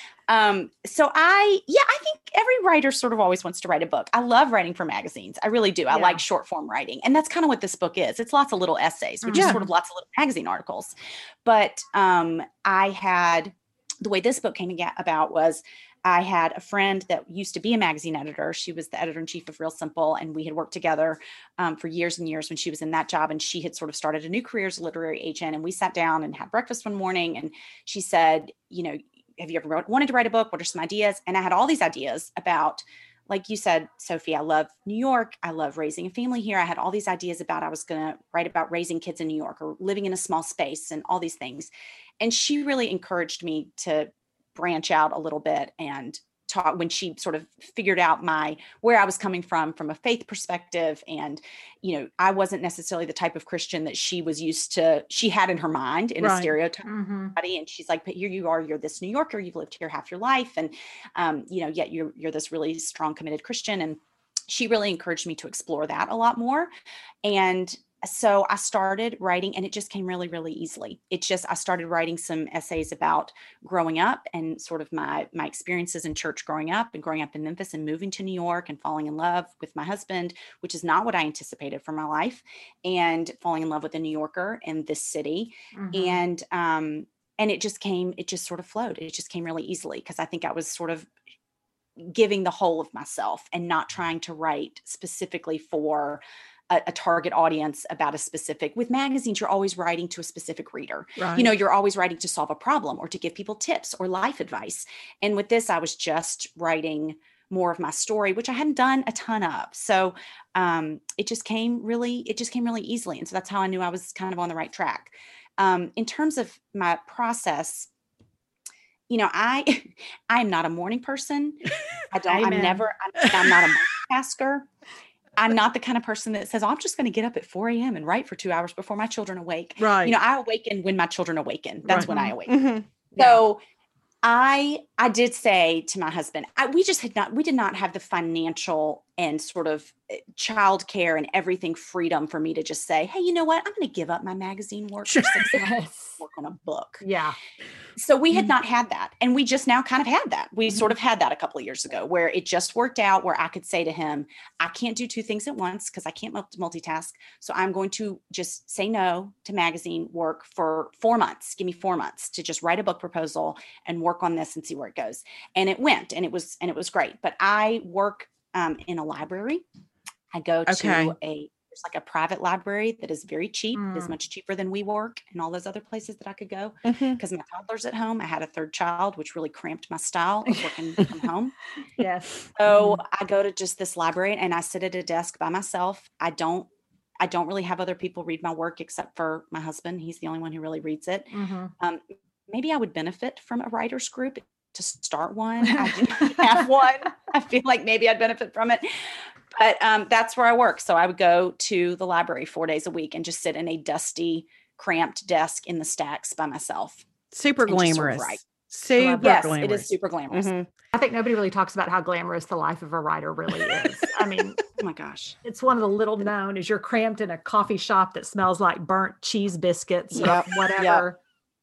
Um, so I, yeah, I think every writer sort of always wants to write a book. I love writing for magazines. I really do. I Yeah. like short form writing. And that's kind of what this book is. It's lots of little essays, which Yeah. is sort of lots of little magazine articles. But um, I had, the way this book came about was I had a friend that used to be a magazine editor. She was the editor in chief of Real Simple. And we had worked together um, for years and years when she was in that job. And she had sort of started a new career as a literary agent. And we sat down and had breakfast one morning. And she said, you know, have you ever wrote, wanted to write a book? What are some ideas? And I had all these ideas about, like you said, Sophie, I love New York. I love raising a family here. I had all these ideas about, I was going to write about raising kids in New York or living in a small space and all these things. And she really encouraged me to branch out a little bit and talk when she sort of figured out my, where I was coming from, from a faith perspective. And, you know, I wasn't necessarily the type of Christian that she was used to, she had in her mind in Right. a stereotype. Mhm. And she's like, but here you are, you're this New Yorker, you've lived here half your life. And, um, you know, yet you're, you're this really strong, committed Christian. And she really encouraged me to explore that a lot more. And so I started writing and it just came really, really easily. It just, I started writing some essays about growing up and sort of my, my experiences in church growing up and growing up in Memphis and moving to New York and falling in love with my husband, which is not what I anticipated for my life, and falling in love with a New Yorker in this city. Mhm. And, um, and it just came, it just sort of flowed. It just came really easily because I think I was sort of giving the whole of myself and not trying to write specifically for a, a target audience about a specific, with magazines, you're always writing to a specific reader. Right. You know, you're always writing to solve a problem or to give people tips or life advice. And with this, I was just writing more of my story, which I hadn't done a ton of. So um, it just came really, it just came really easily. And so that's how I knew I was kind of on the right track. Um, in terms of my process, you know, I, I'm not a morning person. I don't, I'm Amen. never, I'm, I'm not a multitasker. I'm not the kind of person that says, oh, I'm just going to get up at four a.m. and write for two hours before my children awake. Right. You know, I awaken when my children awaken. That's Right. when I awaken. Mhm. So I, I did say to my husband, I, we just had not, we did not have the financial and sort of childcare and everything freedom for me to just say, hey, you know what? I'm going to give up my magazine work for six months and work on a book. Yeah. So we had Mhm. not had that. And we just now kind of had that. We Mhm. sort of had that a couple of years ago where it just worked out where I could say to him, I can't do two things at once because I can't multi- multitask. So I'm going to just say no to magazine work for four months. Give me four months to just write a book proposal and work on this and see where it goes. And it went and it was, and it was great. But I work um, in a library. I go to Okay. a, there's like a private library that is very cheap. It is Mm. much cheaper than WeWork and all those other places that I could go Mhm. because my toddler's at home. I had a third child, which really cramped my style of working from home. Yes. So I go to just this library and I sit at a desk by myself. I don't, I don't really have other people read my work except for my husband. He's the only one who really reads it. Mhm. Um, maybe I would benefit from a writer's group to start one. I do not have one. I feel like maybe I'd benefit from it. But um, that's where I work. So I would go to the library four days a week and just sit in a dusty, cramped desk in the stacks by myself. Super And just sort of glamorous. write. Super Yes, glamorous. it is super glamorous. Mhm. I think nobody really talks about how glamorous the life of a writer really is. I mean, Oh my gosh. it's one of the little known is you're cramped in a coffee shop that smells like burnt cheese biscuits or Yep, whatever.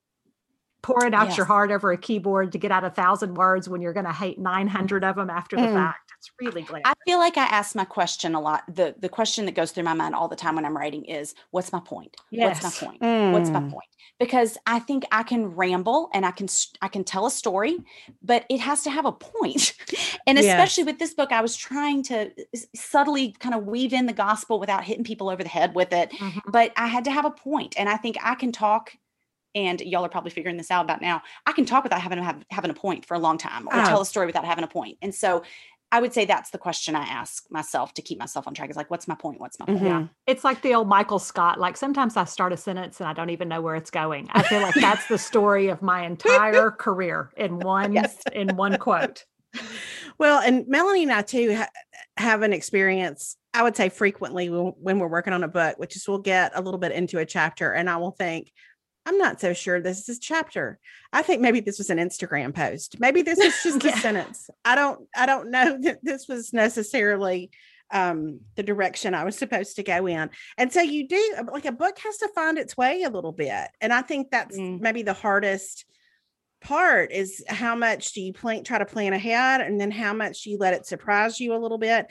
Pouring out Yes. your heart over a keyboard to get out a thousand words when you're going to hate nine hundred of them after the Mm. fact. It's really glamorous. I feel like I ask my question a lot. The the question that goes through my mind all the time when I'm writing is, what's my point? Yes. What's my point? What's my Mm. point? Because I think I can ramble and I can s- I can tell a story, but it has to have a point. And Yes. especially with this book, I was trying to s- subtly kind of weave in the gospel without hitting people over the head with it. Mhm. But I had to have a point, and I think I can talk. And y'all are probably figuring this out about now. I can talk without having to have having a point for a long time, or Oh. tell a story without having a point. And so, I would say that's the question I ask myself to keep myself on track. Is like, what's my point? What's my point? Mhm. It's like the old Michael Scott. Like sometimes I start a sentence and I don't even know where it's going. I feel like that's the story of my entire career in one Yes. in one quote. Well, and Melanie and I too ha- have an experience, I would say frequently when, when we're working on a book, which is we'll get a little bit into a chapter and I will think, I'm not so sure this is a chapter. I think maybe this was an Instagram post. Maybe this is just yeah. a sentence. I don't, I don't know that this was necessarily um, the direction I was supposed to go in. And so you do, like, a book has to find its way a little bit. And I think that's mm. maybe the hardest part is how much do you plan, try to plan ahead, and then how much do you let it surprise you a little bit.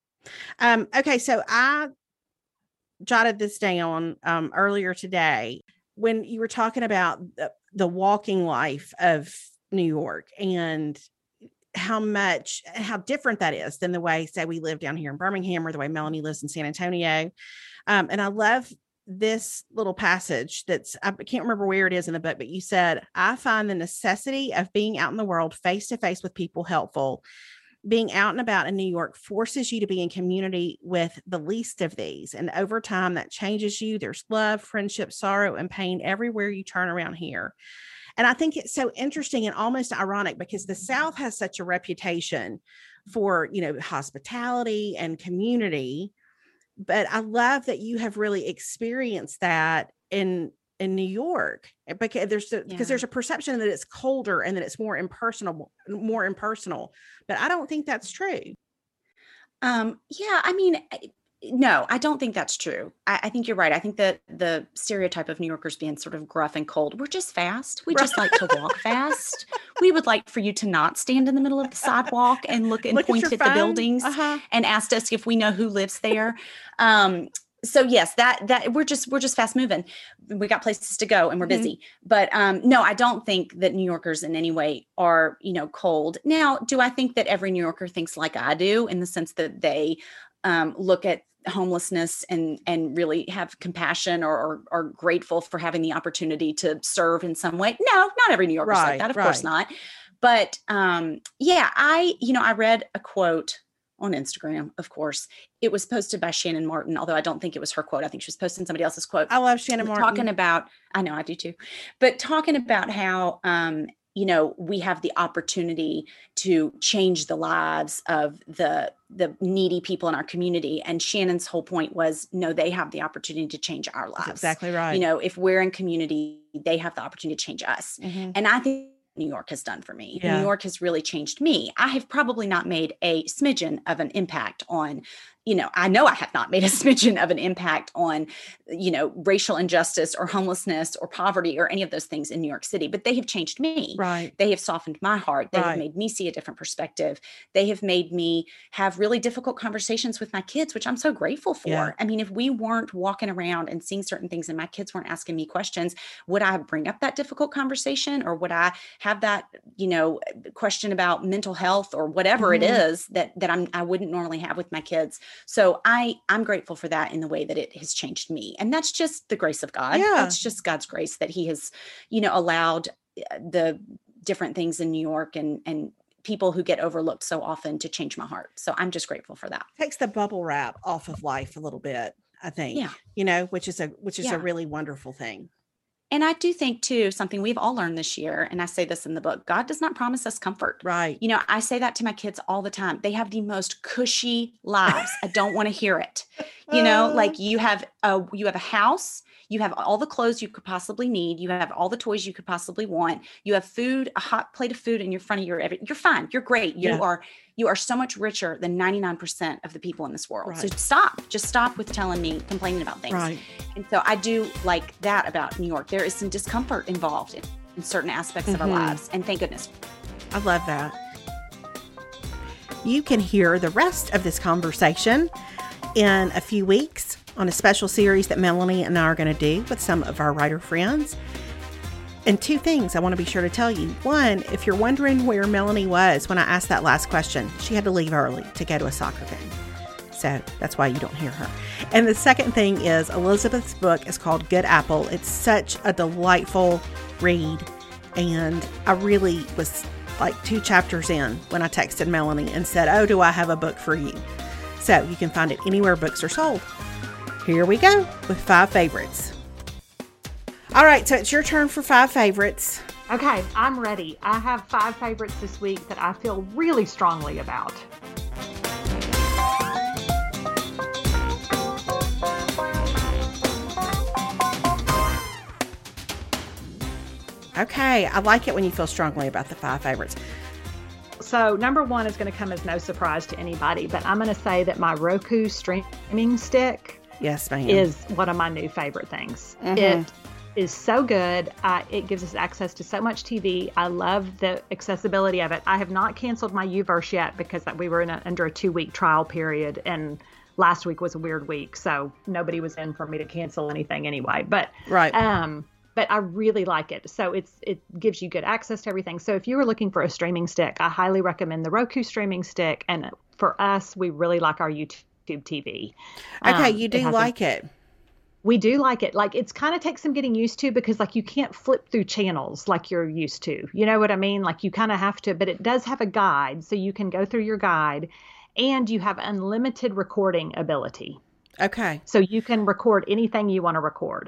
Um, okay. So I jotted this down um, earlier today when you were talking about the, the walking life of New York and how much, how different that is than the way, say, we live down here in Birmingham or the way Melanie lives in San Antonio. Um, and I love this little passage that's, I can't remember where it is in the book, but you said, I find the necessity of being out in the world face to face with people helpful. Being out and about in New York forces you to be in community with the least of these. And over time that changes you. There's love, friendship, sorrow, and pain everywhere you turn around here. And I think it's so interesting and almost ironic because the South has such a reputation for, you know, hospitality and community. But I love that you have really experienced that in in New York, because there's a, yeah. because there's a perception that it's colder and that it's more impersonal, more impersonal. But I don't think that's true. Um, yeah, I mean, no, I don't think that's true. I, I think you're right. I think that the stereotype of New Yorkers being sort of gruff and cold, we're just fast. We right. just like to walk fast. We would like for you to not stand in the middle of the sidewalk and look and look point at, at the buildings uh-huh. and ask us if we know who lives there. Um, So yes, that, that we're just, we're just fast moving. We got places to go and we're busy, mm-hmm. but um, no, I don't think that New Yorkers in any way are, you know, cold. Now, do I think that every New Yorker thinks like I do, in the sense that they um, look at homelessness and, and really have compassion or, or are grateful for having the opportunity to serve in some way? No, not every New Yorker's right, like that. Of right. course not. But um, yeah, I, you know, I read a quote on Instagram, of course. It was posted by Shannon Martin, although I don't think it was her quote. I think she was posting somebody else's quote. I love Shannon Martin. Talking about, I know I do too, but talking about how, um, you know, we have the opportunity to change the lives of the, the needy people in our community. And Shannon's whole point was, no, they have the opportunity to change our lives. That's exactly right. You know, if we're in community, they have the opportunity to change us. Mm-hmm. And I think New York has done for me. Yeah. New York has really changed me. I have probably not made a smidgen of an impact on, you know, I know I have not made a smidgen of an impact on, you know, racial injustice or homelessness or poverty or any of those things in New York City, but they have changed me. Right. They have softened my heart. They right. have made me see a different perspective. They have made me have really difficult conversations with my kids, which I'm so grateful for. Yeah. I mean, if we weren't walking around and seeing certain things and my kids weren't asking me questions, would I bring up that difficult conversation, or would I have that, you know, question about mental health or whatever mm-hmm. it is that, that I'm, I wouldn't normally have with my kids. So I, I'm grateful for that in the way that it has changed me. And that's just the grace of God. Yeah. That's just God's grace that he has, you know, allowed the different things in New York and, and people who get overlooked so often to change my heart. So I'm just grateful for that. Takes the bubble wrap off of life a little bit, I think, yeah. you know, which is a, which is yeah. a really wonderful thing. And I do think too, something we've all learned this year, and I say this in the book, God does not promise us comfort. Right. You know, I say that to my kids all the time. They have the most cushy lives. I don't want to hear it. You know, like you have a, you have a house, you have all the clothes you could possibly need. You have all the toys you could possibly want. You have food, a hot plate of food in your front of your, you're fine. You're great. You yeah. are, you are so much richer than ninety-nine percent of the people in this world. Right. So stop, just stop with telling me, complaining about things. Right. And so I do like that about New York. There is some discomfort involved in, in certain aspects mm-hmm. of our lives. And thank goodness. I love that. You can hear the rest of this conversation in a few weeks on a special series that Melanie and I are going to do with some of our writer friends. And two things I want to be sure to tell you. One, if you're wondering where Melanie was when I asked that last question, she had to leave early to go to a soccer game. So that's why you don't hear her. And the second thing is Elizabeth's book is called Good Apple. It's such a delightful read. And I really was like two chapters in when I texted Melanie and said, oh, do I have a book for you? So you can find it anywhere books are sold. Here we go with five favorites. All right, so it's your turn for five favorites. Okay, I'm ready. I have five favorites this week that I feel really strongly about. Okay, I like it when you feel strongly about the five favorites. So number one is going to come as no surprise to anybody, but I'm going to say that my Roku streaming stick yes, ma'am. is one of my new favorite things. Mm-hmm. It is so good. Uh, it gives us access to so much T V. I love the accessibility of it. I have not canceled my UVerse yet because we were in a, under a two-week trial period, and last week was a weird week, so nobody was in for me to cancel anything anyway. But right. Um, but I really like it. So it's it gives you good access to everything. So if you were looking for a streaming stick, I highly recommend the Roku streaming stick. And for us, we really like our YouTube T V. Okay, um, you do it like a, it. We do like it. Like it's kind of takes some getting used to because like you can't flip through channels like you're used to. You know what I mean? Like you kind of have to, but it does have a guide. So you can go through your guide and you have unlimited recording ability. Okay. So you can record anything you want to record.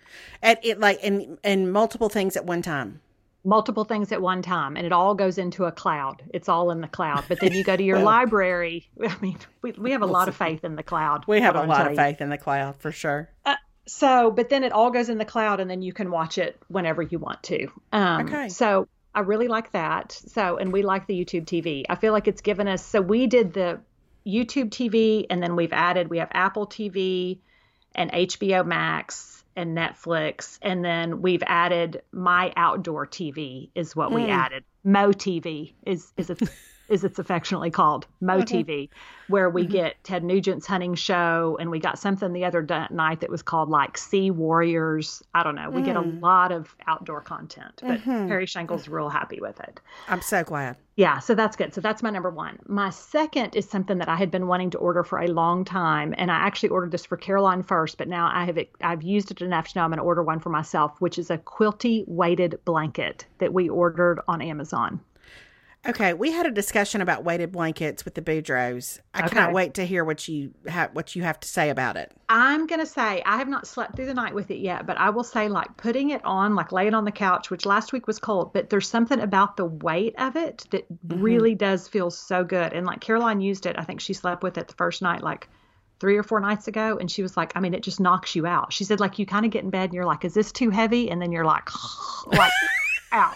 At it like in in multiple things at one time. Multiple things at one time, and it all goes into a cloud. It's all in the cloud. But then you go to your well, library. I mean, we we have a lot of faith in the cloud. We have a lot of faith in the cloud for sure. Uh, so, but then it all goes in the cloud, and then you can watch it whenever you want to. Um, okay. So I really like that. So, and we like the YouTube T V. I feel like it's given us. So we did the YouTube T V, and then we've added. We have Apple T V and H B O Max. And Netflix, and then we've added My Outdoor T V is what we mm. added. Mo T V is is it is it's affectionately called Mo okay. T V, where we mm-hmm. get Ted Nugent's hunting show, and we got something the other d- night that was called like Sea Warriors. I don't know. We mm. get a lot of outdoor content, but mm-hmm. Perry Shankle's real happy with it. I'm so glad. Yeah, so that's good. So that's my number one. My second is something that I had been wanting to order for a long time, and I actually ordered this for Caroline first, but now I have I've used it enough to know I'm going to order one for myself, which is a quilty weighted blanket that we ordered on Amazon. Okay, we had a discussion about weighted blankets with the Boudreaux. I okay. cannot wait to hear what you have what you have to say about it. I'm gonna say I have not slept through the night with it yet, but I will say like putting it on, like laying on the couch, which last week was cold, but there's something about the weight of it that mm-hmm. really does feel so good. And like Caroline used it, I think she slept with it the first night, like three or four nights ago, and she was like, I mean, it just knocks you out. She said like you kind of get in bed and you're like, is this too heavy? And then you're like, like out.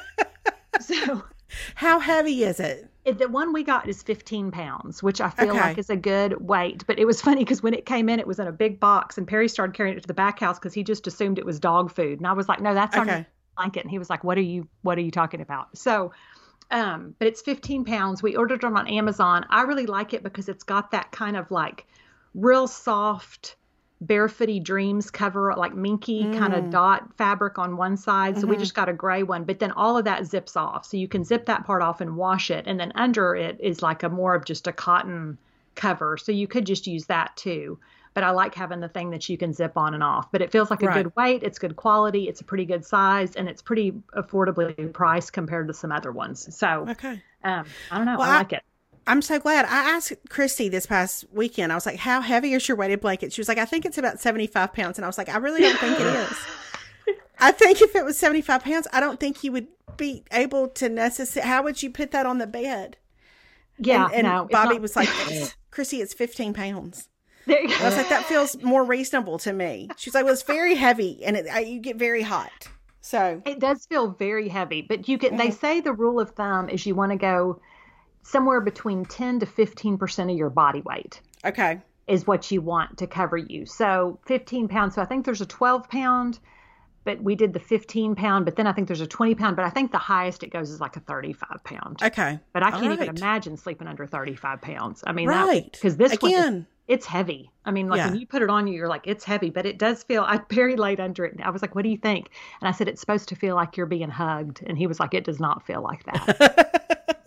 So. How heavy is it? it? The one we got is fifteen pounds, which I feel okay. like is a good weight. But it was funny because when it came in, it was in a big box, and Perry started carrying it to the back house because he just assumed it was dog food. And I was like, no, that's okay. our blanket. And he was like, what are you, what are you talking about? So, um, but it's fifteen pounds. We ordered them on Amazon. I really like it because it's got that kind of like real soft, Barefooty Dreams cover, like minky mm. kind of dot fabric on one side. So mm-hmm. we just got a gray one, but then all of that zips off. So you can zip that part off and wash it. And then under it is like a more of just a cotton cover. So you could just use that too. But I like having the thing that you can zip on and off. But it feels like a right. good weight. It's good quality. It's a pretty good size. And it's pretty affordably priced compared to some other ones. So okay. um, I don't know. Well, I like I- it. I'm so glad. I asked Christy this past weekend, I was like, how heavy is your weighted blanket? She was like, I think it's about seventy-five pounds. And I was like, I really don't think it is. I think if it was seventy-five pounds, I don't think you would be able to necessarily, how would you put that on the bed? Yeah. And, and no, Bobby not- was like, Christy, it's fifteen pounds. There you go. I was like, that feels more reasonable to me. She's like, well, it's very heavy and it, I, you get very hot. So it does feel very heavy, but you can, mm-hmm. they say the rule of thumb is you want to go somewhere between ten to fifteen percent of your body weight. Okay. Is what you want to cover you. So fifteen pounds. So I think there's a twelve pound, but we did the fifteen pound, but then I think there's a twenty pound, but I think the highest it goes is like a thirty-five pound. Okay. But I can't right. even imagine sleeping under thirty-five pounds. I mean, right. Because this Again. one, is, it's heavy. I mean, like yeah. when you put it on you, you're like, it's heavy, but it does feel, I Perry laid under it and I was like, what do you think? And I said, it's supposed to feel like you're being hugged. And he was like, it does not feel like that.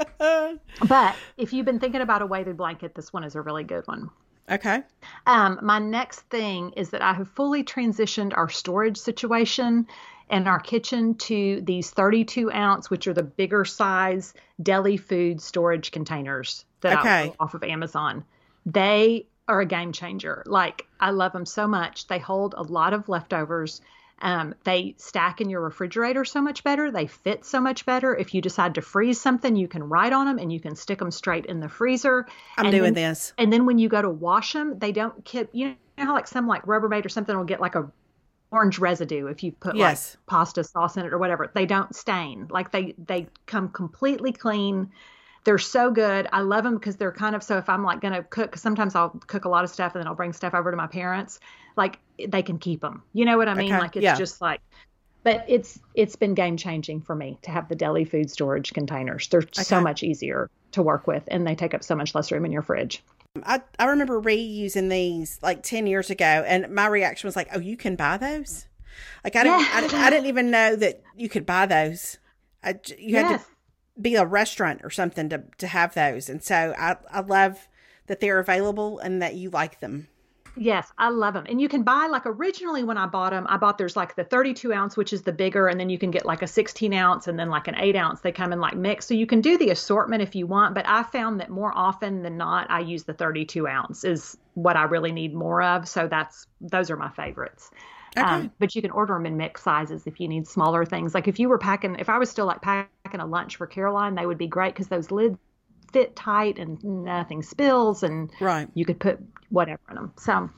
But if you've been thinking about a weighted blanket, this one is a really good one. Okay. Um, my next thing is that I have fully transitioned our storage situation in our kitchen to these thirty-two ounce, which are the bigger size deli food storage containers that okay. I order off of Amazon. They are a game changer. Like, I love them so much. They hold a lot of leftovers. Um, they stack in your refrigerator so much better. They fit so much better. If you decide to freeze something, you can write on them and you can stick them straight in the freezer. I'm and doing then, this. And then when you go to wash them, they don't keep, you know how like some like Rubbermaid or something will get like a orange residue if you put Yes. like pasta sauce in it or whatever. They don't stain. Like they, they come completely clean. They're so good. I love them because they're kind of, so if I'm like going to cook, cause sometimes I'll cook a lot of stuff and then I'll bring stuff over to my parents, like they can keep them. You know what I mean? Okay. Like it's Yeah. just like, but it's, it's been game changing for me to have the deli food storage containers. They're so Okay. much easier to work with and they take up so much less room in your fridge. I, I remember reusing these like ten years ago, and my reaction was like, oh, you can buy those? Like, I didn't, I, didn't- I didn't even know that you could buy those. I, j- you had Yes. to be a restaurant or something to, to have those. And so I, I love that they're available and that you like them. Yes, I love them. And you can buy like originally when I bought them, I bought there's like the thirty-two ounce, which is the bigger, and then you can get like a sixteen ounce and then like an eight ounce. They come in like mixed. So you can do the assortment if you want. But I found that more often than not, I use the thirty-two ounce is what I really need more of. So that's, those are my favorites. Okay. Um, but you can order them in mixed sizes if you need smaller things. Like if you were packing, if I was still like packing a lunch for Caroline, they would be great because those lids fit tight and nothing spills and Right. you could put whatever in them. So,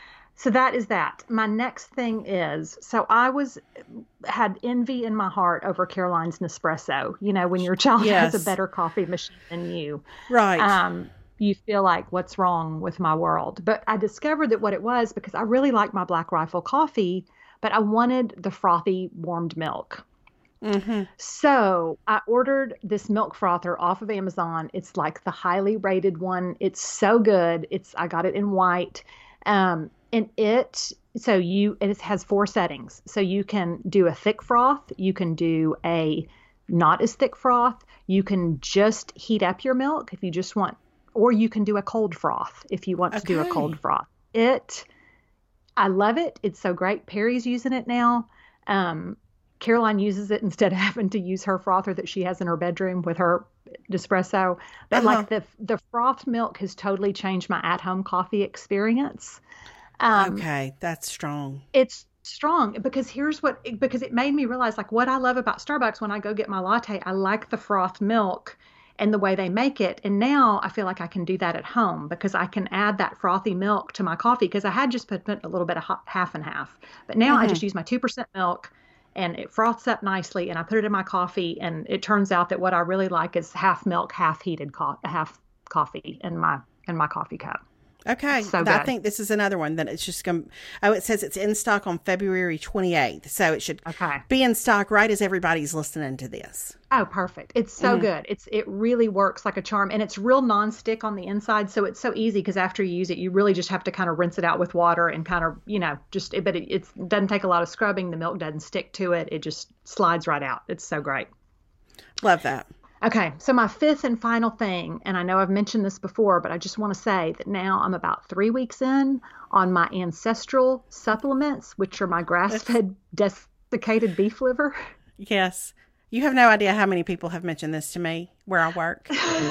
so that is that. My next thing is, so I was, had envy in my heart over Caroline's Nespresso. You know, when your child Yes. has a better coffee machine than you. Right. Um, you feel like, what's wrong with my world? But I discovered that what it was, because I really like my Black Rifle coffee, but I wanted the frothy warmed milk. mm-hmm. So I ordered this milk frother off of Amazon. It's like the highly rated one. It's so good. It's, I got it in white. Um, and it, so you, it has four settings. So you can do a thick froth. You can do a not as thick froth. You can just heat up your milk if you just want, or you can do a cold froth if you want to do a Okay. cold froth. It, I love it. It's so great. Perry's using it now. Um, Caroline uses it instead of having to use her frother that she has in her bedroom with her Nespresso. But Uh-huh. like the the froth milk has totally changed my at-home coffee experience. Um, Okay. That's strong. It's strong because here's what, because it made me realize like what I love about Starbucks when I go get my latte, I like the froth milk and the way they make it. And now I feel like I can do that at home because I can add that frothy milk to my coffee because I had just put, put a little bit of hot, half and half. But now I Mhm. just use my two percent milk and it froths up nicely and I put it in my coffee. And it turns out that what I really like is half milk, half heated, co- half coffee in my, in my coffee cup. Okay. So I good. think this is another one that it's just going to, oh, it says it's in stock on February twenty-eighth. So it should Okay. be in stock right as everybody's listening to this. Oh, perfect. It's so Mhm. good. It's, it really works like a charm and it's real nonstick on the inside. So it's so easy because after you use it, you really just have to kind of rinse it out with water and kind of, you know, just, but it it's, doesn't take a lot of scrubbing. The milk doesn't stick to it. It just slides right out. It's so great. Love that. Okay, so my fifth and final thing, and I know I've mentioned this before, but I just want to say that now I'm about three weeks in on my ancestral supplements, which are my grass-fed desiccated beef liver. Yes. You have no idea how many people have mentioned this to me where I work.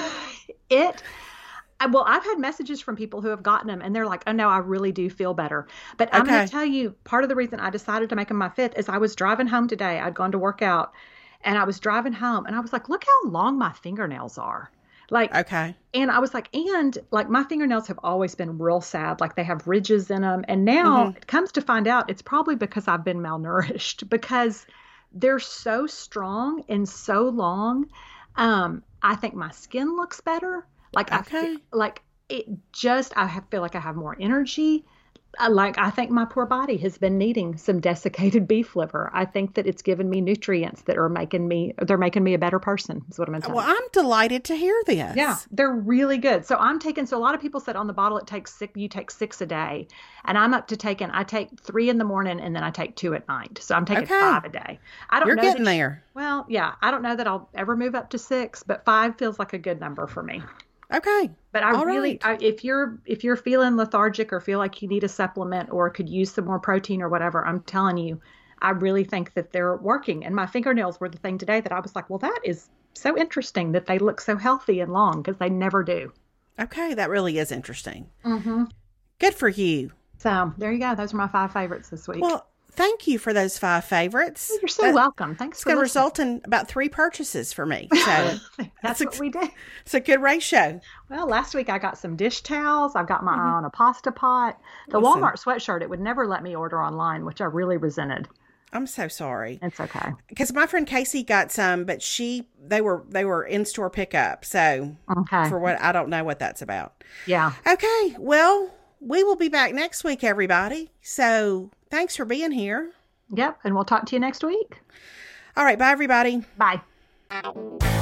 It, I- well, I've had messages from people who have gotten them and they're like, oh no, I really do feel better. But I'm going Okay. to tell you, part of the reason I decided to make them my fifth is I was driving home today. I'd gone to work out and I was driving home and I was like, look how long my fingernails are. Like, Okay. and I was like, and like my fingernails have always been real sad. Like they have ridges in them. And now Mhm. it comes to find out it's probably because I've been malnourished because they're so strong and so long. Um, I think my skin looks better. Like, I Okay. feel, like it just, I have, feel like I have more energy. I, like, I think my poor body has been needing some desiccated beef liver. I think that it's given me nutrients that are making me, they're making me a better person is what I'm saying. Well, I'm delighted to hear this. Yeah, they're really good. So I'm taking, so a lot of people said on the bottle it takes six, you take six a day. And I'm up to taking, I take three in the morning and then I take two at night. So I'm taking Okay. five a day. I don't You're know getting that- there. Well, yeah, I don't know that I'll ever move up to six, but five feels like a good number for me. Okay. But I All really, right. I, if you're if you're feeling lethargic or feel like you need a supplement or could use some more protein or whatever, I'm telling you, I really think that they're working. And my fingernails were the thing today that I was like, well, that is so interesting that they look so healthy and long because they never do. Okay. That really is interesting. Mm-hmm. Good for you. So there you go. Those are my five favorites this week. Well, thank you for those five favorites. You're so that, welcome. Thanks it's for going to listening. result in about three purchases for me. So That's that's a, what we did. It's a good ratio. Well, last week I got some dish towels. I've got my eye on a pasta pot. The Listen. Walmart sweatshirt, it would never let me order online, which I really resented. I'm so sorry. It's okay. Because my friend Casey got some, but she they were they were in store pickup. So Okay. for what I don't know what that's about. Yeah. Okay, well, we will be back next week, everybody. So thanks for being here. Yep. And we'll talk to you next week. All right, bye, everybody. Bye.